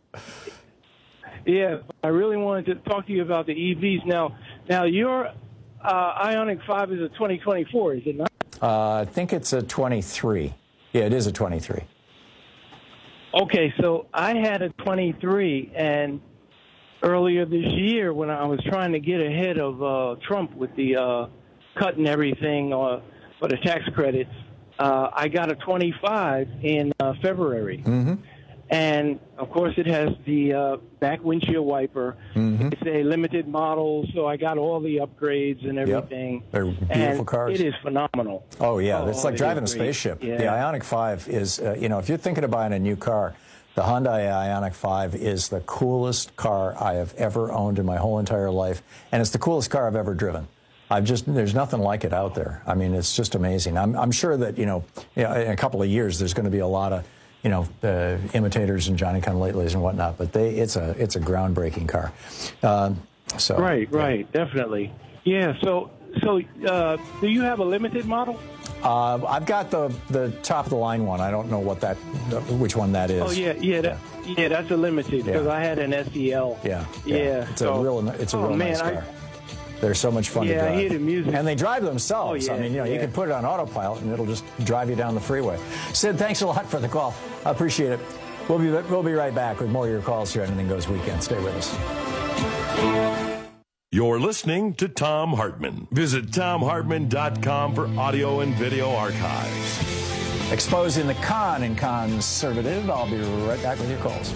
Yeah, I really wanted to talk to you about the E Vs. Now, now your uh, Ioniq five is a twenty twenty-four, is it not? Uh, I think it's a twenty-three. Yeah, it is a twenty-three. Okay, so I had a twenty-three, and earlier this year when I was trying to get ahead of uh, Trump with the uh, cut and everything uh, for the tax credits, uh, I got a twenty-five in uh, February. Mm-hmm. And, of course, it has the uh, back windshield wiper. Mm-hmm. It's a limited model, so I got all the upgrades and everything. Yep. They're beautiful and cars. It is phenomenal. Oh, yeah. It's Oh, like it driving a is great. spaceship. Yeah. The Ioniq five is, uh, you know, if you're thinking of buying a new car, the Hyundai Ioniq five is the coolest car I have ever owned in my whole entire life. And it's the coolest car I've ever driven. I've just, there's nothing like it out there. I mean, it's just amazing. I'm, I'm sure that, you know, you know, in a couple of years, there's going to be a lot of, you know, uh, imitators and Johnny-come-latelys and whatnot, but they, it's a, it's a groundbreaking car. Uh, so Right, right, definitely. Yeah, so, so uh, do you have a limited model? Uh, I've got the, the top of the line one. I don't know what that, which one that is. Oh, yeah, yeah, that, yeah, that's a limited, because Yeah. I had an S E L. Yeah, Yeah. yeah. It's so, a real, it's a oh, real man, nice I- car. They're so much fun Yeah, to I drive. hear the music. And they drive themselves. Oh, I yeah, mean, you know, you yeah. can put it on autopilot and it'll just drive you down the freeway. Sid, thanks a lot for the call. I appreciate it. We'll be we'll be right back with more of your calls here on Anything Goes Weekend. Stay with us. You're listening to Thom Hartmann. Visit Thom Hartmann dot com for audio and video archives. Exposing the con and conservative. I'll be right back with your calls.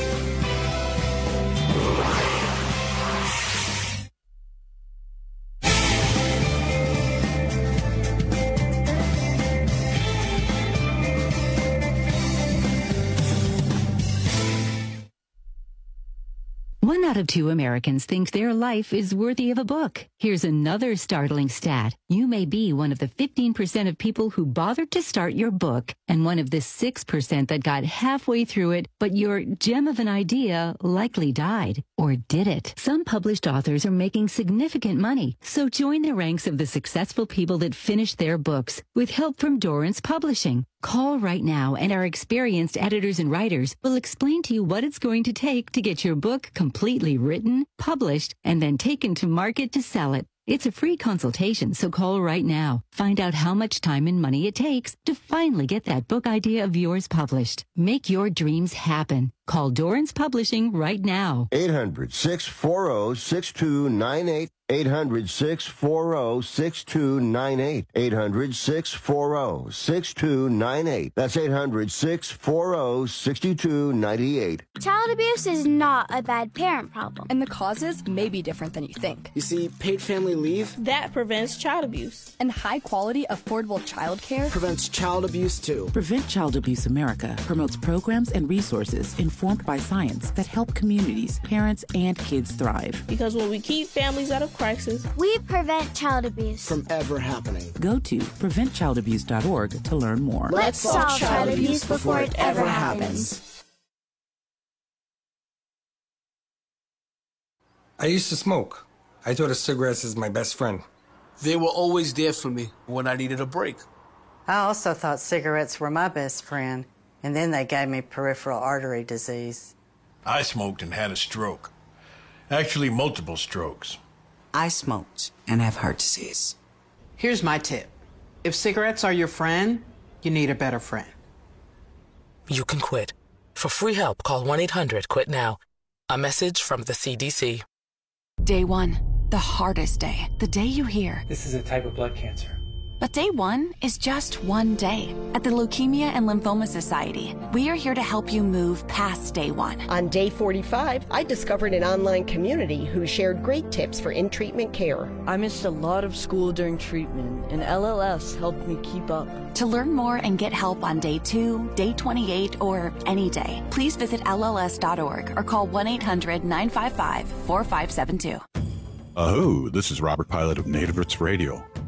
One out of two Americans think their life is worthy of a book. Here's another startling stat. You may be one of the fifteen percent of people who bothered to start your book and one of the six percent that got halfway through it, but your gem of an idea likely died. Or did it? Some published authors are making significant money, so join the ranks of the successful people that finished their books with help from Dorrance Publishing. Call right now and our experienced editors and writers will explain to you what it's going to take to get your book completely written, published, and then taken to market to sell it. It's a free consultation, so call right now. Find out how much time and money it takes to finally get that book idea of yours published. Make your dreams happen. Call Dorrance Publishing right now. eight hundred, six four zero, six two nine eight. eight hundred, six four zero, six two nine eight. eight hundred, six four zero, six two nine eight. That's eight hundred, six four zero, six two nine eight. Child abuse is not a bad parent problem. And the causes may be different than you think. You see, paid family leave That prevents child abuse. And high-quality, affordable child care prevents child abuse, too. Prevent Child Abuse America promotes programs and resources informed by science that help communities, parents, and kids thrive. Because when we keep families out of crisis, we prevent child abuse from ever happening. Go to prevent child abuse dot org to learn more. Let's solve child abuse before it ever happens. I used to smoke. I thought of cigarettes as my best friend. They were always there for me when I needed a break. I also thought cigarettes were my best friend, and then they gave me peripheral artery disease. I smoked and had a stroke. Actually, multiple strokes. I smoked and have heart disease. Here's my tip. If cigarettes are your friend, you need a better friend. You can quit. For free help, call one eight hundred quit now. A message from the C D C. Day one, the hardest day, the day you hear. This is a type of blood cancer. But day one is just one day. At the Leukemia and Lymphoma Society, we are here to help you move past day one. On day forty-five, I discovered an online community who shared great tips for in-treatment care. I missed a lot of school during treatment, and L L S helped me keep up. To learn more and get help on day two, day twenty-eight, or any day, please visit L L S dot org or call one eight hundred nine five five four five seven two. Aho, this is Robert Pilot of Native Roots Radio.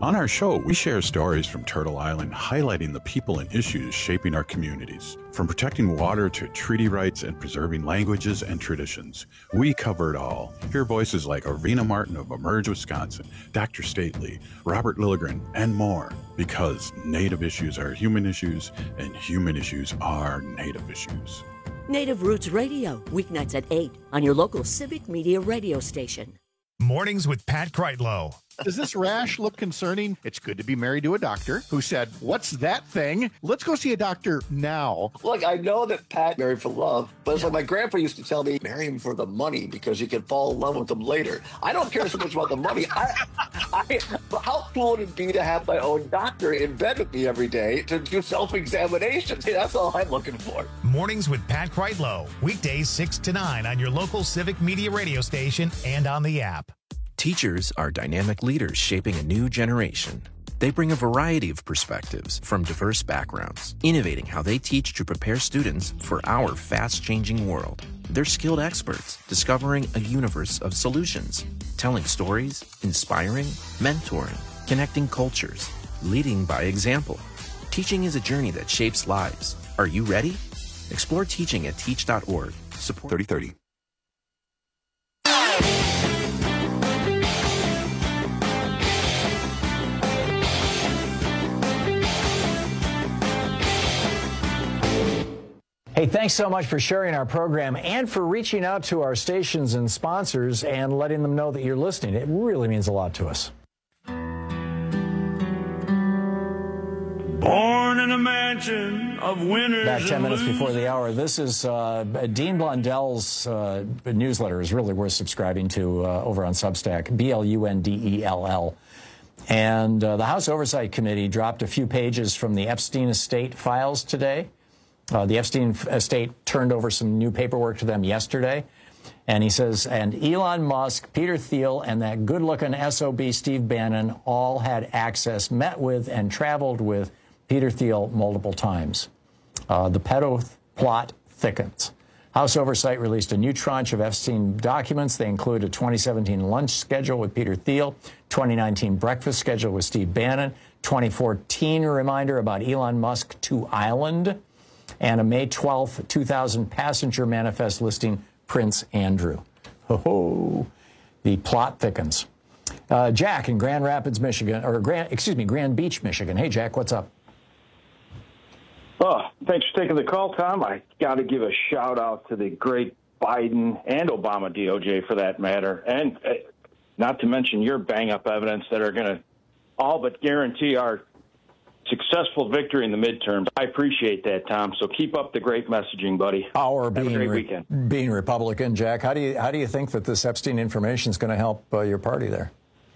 On our show, we share stories from Turtle Island highlighting the people and issues shaping our communities. From protecting water to treaty rights and preserving languages and traditions, we cover it all. Hear voices like Arvina Martin of Emerge, Wisconsin, Doctor Stately, Robert Lilligren, and more. Because Native issues are human issues, and human issues are Native issues. Native Roots Radio, weeknights at eight on your local Civic Media radio station. Mornings with Pat Kreitlow. Does this rash look concerning? It's good to be married to a doctor who said, "What's that thing? Let's go see a doctor now." Look, I know that Pat married for love, but it's like my grandpa used to tell me, marry him for the money because you can fall in love with him later. I don't care so much about the money. I, I, how cool would it be to have my own doctor in bed with me every day to do self-examinations? Hey, that's all I'm looking for. Mornings with Pat Kreitlow. Weekdays six to nine on your local Civic Media radio station and on the app. Teachers are dynamic leaders shaping a new generation. They bring a variety of perspectives from diverse backgrounds, innovating how they teach to prepare students for our fast-changing world. They're skilled experts, discovering a universe of solutions, telling stories, inspiring, mentoring, connecting cultures, leading by example. Teaching is a journey that shapes lives. Are you ready? Explore teaching at teach dot org. Support thirty thirty. Hey, thanks so much for sharing our program and for reaching out to our stations and sponsors and letting them know that you're listening. It really means a lot to us. Born in a mansion of winners. Back ten minutes before the hour. This is uh, Dean Blundell's uh, newsletter is really worth subscribing to uh, over on Substack, B L U N D E L L. And uh, the House Oversight Committee dropped a few pages from the Epstein estate files today. Uh, the Epstein estate turned over some new paperwork to them yesterday. And he says, and Elon Musk, Peter Thiel, and that good-looking S O B Steve Bannon all had access, met with, and traveled with Peter Thiel multiple times. Uh, the pedo plot thickens. House Oversight released a new tranche of Epstein documents. They include a twenty seventeen lunch schedule with Peter Thiel, twenty nineteen breakfast schedule with Steve Bannon, twenty fourteen reminder about Elon Musk to Island, and a May twelfth, two thousand passenger manifest listing Prince Andrew. Ho ho, the plot thickens. Uh, Jack in Grand Rapids, Michigan, or Grand, excuse me, Grand Beach, Michigan. Hey, Jack, what's up? Oh, thanks for taking the call, Tom. I got to give a shout out to the great Biden and Obama D O J for that matter, and uh, not to mention your bang-up evidence that are going to all but guarantee our successful victory in the midterms. I appreciate that, Tom. So keep up the great messaging, buddy. Our Have being a great re- weekend. being Republican, Jack, how do you how do you think that this Epstein information is going to help uh, your party there?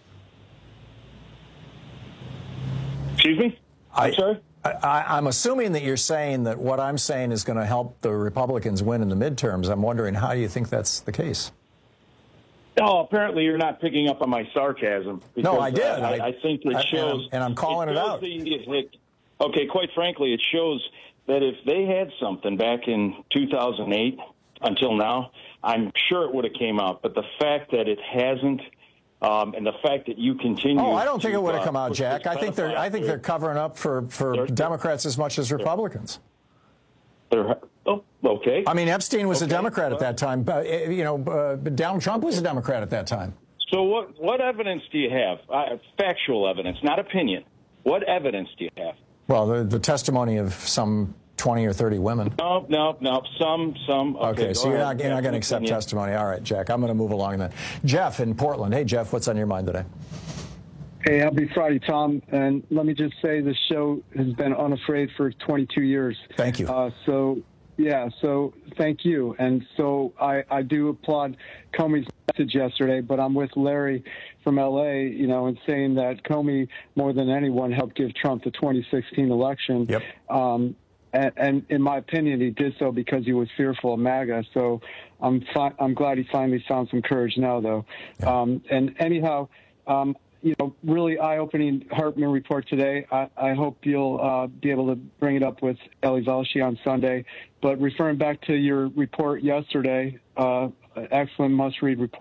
Excuse me? I'm I, sorry? I, I'm assuming that you're saying that what I'm saying is going to help the Republicans win in the midterms. I'm wondering, how do you think that's the case? Oh, apparently you're not picking up on my sarcasm. Because, no, I did. Uh, I, I think it I, shows... And I'm, and I'm calling it, it out. The, it, okay, quite frankly, it shows that if they had something back in two thousand eight until now, I'm sure it would have came out. But the fact that it hasn't... Um, and the fact that you continue. Oh, I don't think to, it would have uh, come out, Jack. I think they're. I think they're covering up for for Democrats as much as Republicans. They're, oh, okay. I mean, Epstein was okay. a Democrat at that time. But you know, uh, Donald Trump was a Democrat at that time. So what? What evidence do you have? Uh, factual evidence, not opinion. What evidence do you have? Well, the, the testimony of some twenty or thirty women. No, no, no. Some, some. Okay, okay so you're ahead. not, you're not going to accept opinion. testimony. All right, Jack. I'm going to move along then. Jeff in Portland. Hey, Jeff, what's on your mind today? Hey, happy Friday, Tom. And let me just say this show has been unafraid for twenty-two years. Thank you. Uh, so, yeah, so thank you. And so I, I do applaud Comey's message yesterday, but I'm with Larry from L A, you know, and saying that Comey, more than anyone, helped give Trump the twenty sixteen election. Yep. Um, and, and in my opinion, he did so because he was fearful of MAGA. So I'm fi- I'm glad he finally found some courage now, though. Yeah. Um, and anyhow, um, you know, really eye-opening Hartman report today. I, I hope you'll uh, be able to bring it up with Eli Velshi on Sunday. But referring back to your report yesterday, uh, excellent must-read report on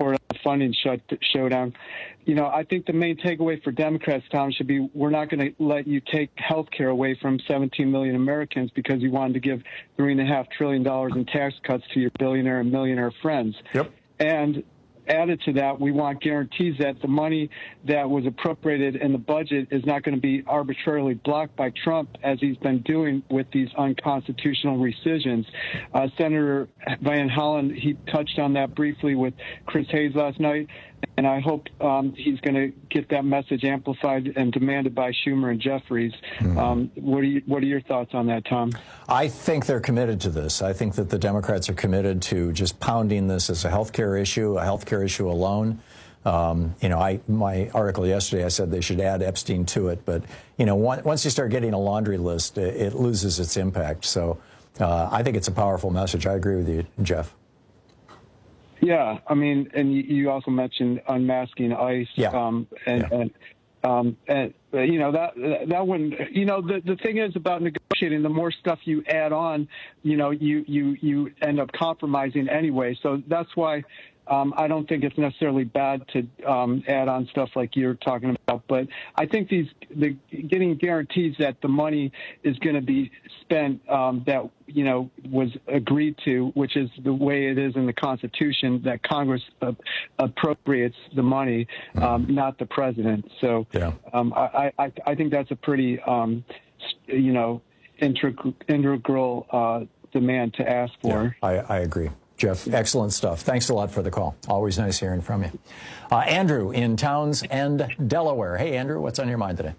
funding shut, showdown. You know, I think the main takeaway for Democrats, Tom, should be we're not going to let you take health care away from seventeen million Americans because you wanted to give three point five trillion dollars in tax cuts to your billionaire and millionaire friends. Yep. And added to that, we want guarantees that the money that was appropriated in the budget is not going to be arbitrarily blocked by Trump, as he's been doing with these unconstitutional rescissions. Uh, Senator Van Hollen, he touched on that briefly with Chris Hayes last night, and I hope um, he's going to get that message amplified and demanded by Schumer and Jeffries. Mm-hmm. Um, what are you, what are your thoughts on that, Tom? I think they're committed to this. I think that the Democrats are committed to just pounding this as a health care issue, a health care issue alone. Um, you know, I my article yesterday, I said they should add Epstein to it. But, you know, one, once you start getting a laundry list, it, it loses its impact. So uh, I think it's a powerful message. I agree with you, Jeff. Yeah, I mean, and you also mentioned unmasking ICE. Yeah. Um, and, yeah. and, um, and uh, you know, that that wouldn't, you know, the, the thing is about negotiating, the more stuff you add on, you know, you, you, you end up compromising anyway. So that's why um, I don't think it's necessarily bad to um, add on stuff like you're talking about. But I think these the getting guarantees that the money is going to be spent um, that, you know, was agreed to, which is the way it is in the Constitution, that Congress uh, appropriates the money, um, mm-hmm. not the president. So yeah. um, I, I, I think that's a pretty, um, you know, integral, integral uh, demand to ask for. Yeah, I, I agree. Jeff, excellent stuff. Thanks a lot for the call. Always nice hearing from you. Uh, Andrew in Townsend, Delaware. Hey, Andrew, what's on your mind today?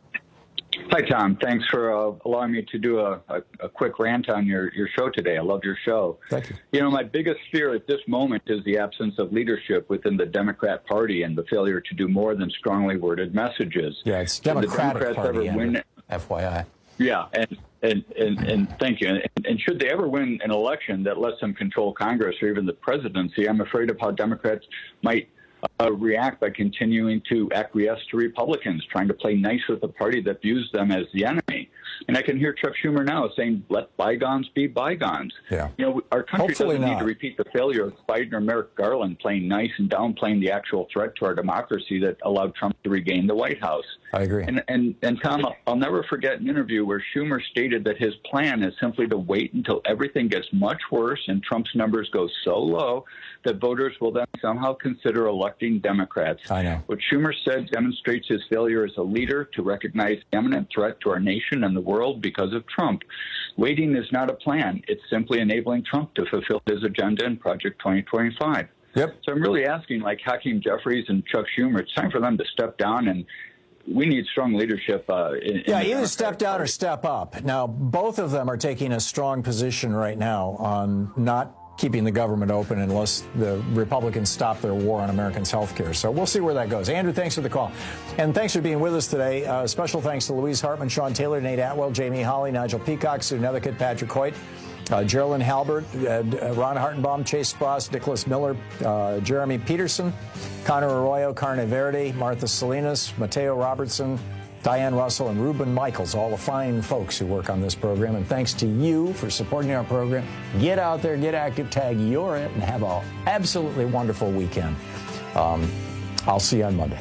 Hi, Tom. Thanks for uh, allowing me to do a, a, a quick rant on your, your show today. I love your show. Thank you. You know, my biggest fear at this moment is the absence of leadership within the Democrat Party and the failure to do more than strongly worded messages. Yeah, it's Democratic the Democrats Party, ever win, F Y I. Yeah, and and, and, and thank you. And, and should they ever win an election that lets them control Congress or even the presidency, I'm afraid of how Democrats might uh, react by continuing to acquiesce to Republicans, trying to play nice with a party that views them as the enemy. And I can hear Chuck Schumer now saying, let bygones be bygones. Yeah. You know, our country Hopefully doesn't not. need to repeat the failure of Biden or Merrick Garland playing nice and downplaying the actual threat to our democracy that allowed Trump to regain the White House. I agree. And, and, and Tom, I'll never forget an interview where Schumer stated that his plan is simply to wait until everything gets much worse and Trump's numbers go so low that voters will then somehow consider electing Democrats. I know. What Schumer said demonstrates his failure as a leader to recognize the imminent threat to our nation and the world because of Trump. Waiting is not a plan. It's simply enabling Trump to fulfill his agenda in Project twenty twenty-five. Yep. So I'm really asking, like Hakeem Jeffries and Chuck Schumer, it's time for them to step down, and we need strong leadership. Uh, in, yeah, in either step down Party. or step up. Now, both of them are taking a strong position right now on not keeping the government open unless the Republicans stop their war on Americans' health care. So we'll see where that goes. Andrew, thanks for the call. And thanks for being with us today. Uh, special thanks to Louise Hartman, Sean Taylor, Nate Atwell, Jamie Holly, Nigel Peacock, Sue Nethercutt, Patrick Hoyt, uh, Geraldine Halbert, uh, Ron Hartenbaum, Chase Spross, Nicholas Miller, uh, Jeremy Peterson, Connor Arroyo, Carne Verde, Martha Salinas, Mateo Robertson, Diane Russell, and Ruben Michaels, all the fine folks who work on this program. And thanks to you for supporting our program. Get out there, get active, tag you're it, and have an absolutely wonderful weekend. Um, I'll see you on Monday.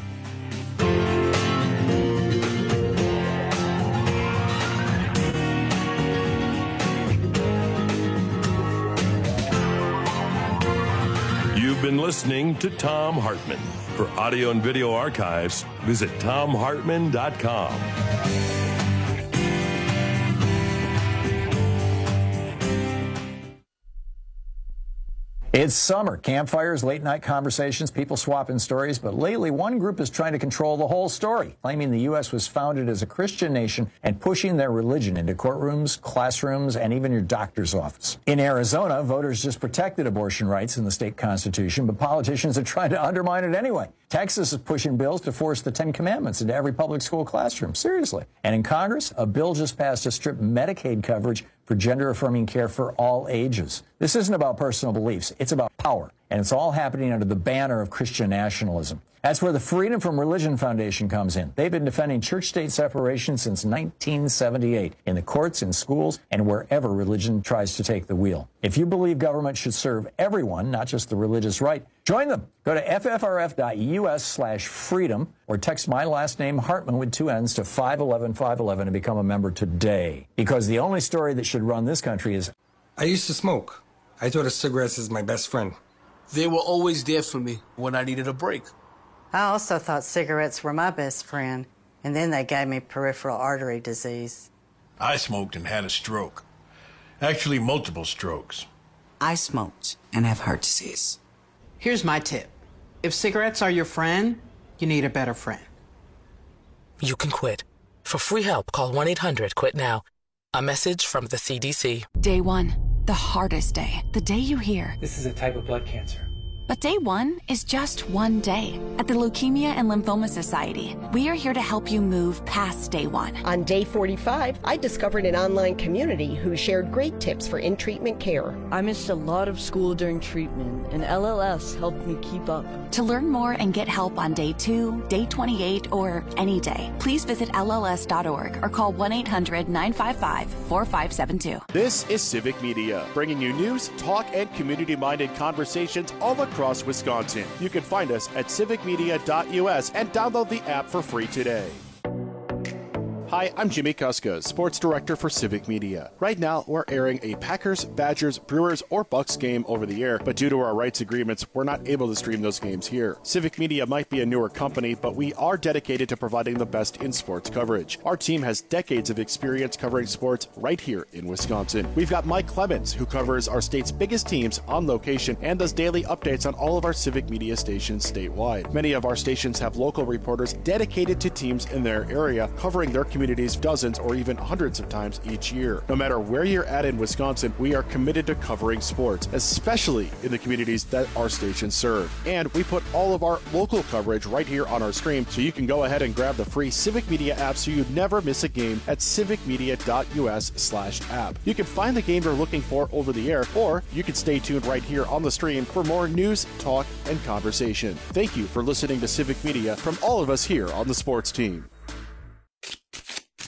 You've been listening to Thom Hartmann. For audio and video archives, visit thom hartmann dot com. It's summer. Campfires, late-night conversations, people swapping stories. But lately, one group is trying to control the whole story, claiming the U S was founded as a Christian nation and pushing their religion into courtrooms, classrooms, and even your doctor's office. In Arizona, voters just protected abortion rights in the state constitution, but politicians are trying to undermine it anyway. Texas is pushing bills to force the Ten Commandments into every public school classroom. Seriously. And in Congress, a bill just passed to strip Medicaid coverage for gender-affirming care for all ages. This isn't about personal beliefs. It's about power. And it's all happening under the banner of Christian nationalism. That's where the Freedom from Religion Foundation comes in. They've been defending church-state separation since nineteen seventy-eight in the courts, in schools, and wherever religion tries to take the wheel. If you believe government should serve everyone, not just the religious right, join them. Go to ffrf.us slash freedom or text my last name, Hartman, with two N's to five one one five one one and become a member today. Because the only story that should run this country is... I used to smoke. I thought of cigarettes as my best friend. They were always there for me when I needed a break. I also thought cigarettes were my best friend, and then they gave me peripheral artery disease. I smoked and had a stroke. Actually, multiple strokes. I smoked and have heart disease. Here's my tip. If cigarettes are your friend, you need a better friend. You can quit. For free help, call one eight hundred quit now. A message from the C D C. Day one, the hardest day. The day you hear, this is a type of blood cancer. But day one is just one day. At the Leukemia and Lymphoma Society, we are here to help you move past day one. On day forty-five, I discovered an online community who shared great tips for in-treatment care. I missed a lot of school during treatment, and L L S helped me keep up. To learn more and get help on day two, day twenty-eight, or any day, please visit L L S dot org or call one eight hundred nine five five four five seven two. This is Civic Media, bringing you news, talk, and community-minded conversations all across across Wisconsin. You can find us at civic media dot U S and download the app for free today. Hi, I'm Jimmy Kuska, Sports Director for Civic Media. Right now, we're airing a Packers, Badgers, Brewers, or Bucks game over the air, but due to our rights agreements, we're not able to stream those games here. Civic Media might be a newer company, but we are dedicated to providing the best in sports coverage. Our team has decades of experience covering sports right here in Wisconsin. We've got Mike Clemens, who covers our state's biggest teams on location and does daily updates on all of our Civic Media stations statewide. Many of our stations have local reporters dedicated to teams in their area, covering their communities dozens or even hundreds of times each year. No matter where you're at in Wisconsin, we are committed to covering sports, especially in the communities that our stations serve. And we put all of our local coverage right here on our screen, so you can go ahead and grab the free Civic Media app so you never miss a game at civic media dot U S slash app. You can find the game you're looking for over the air, or you can stay tuned right here on the stream for more news, talk, and conversation. Thank you for listening to Civic Media from all of us here on the sports team.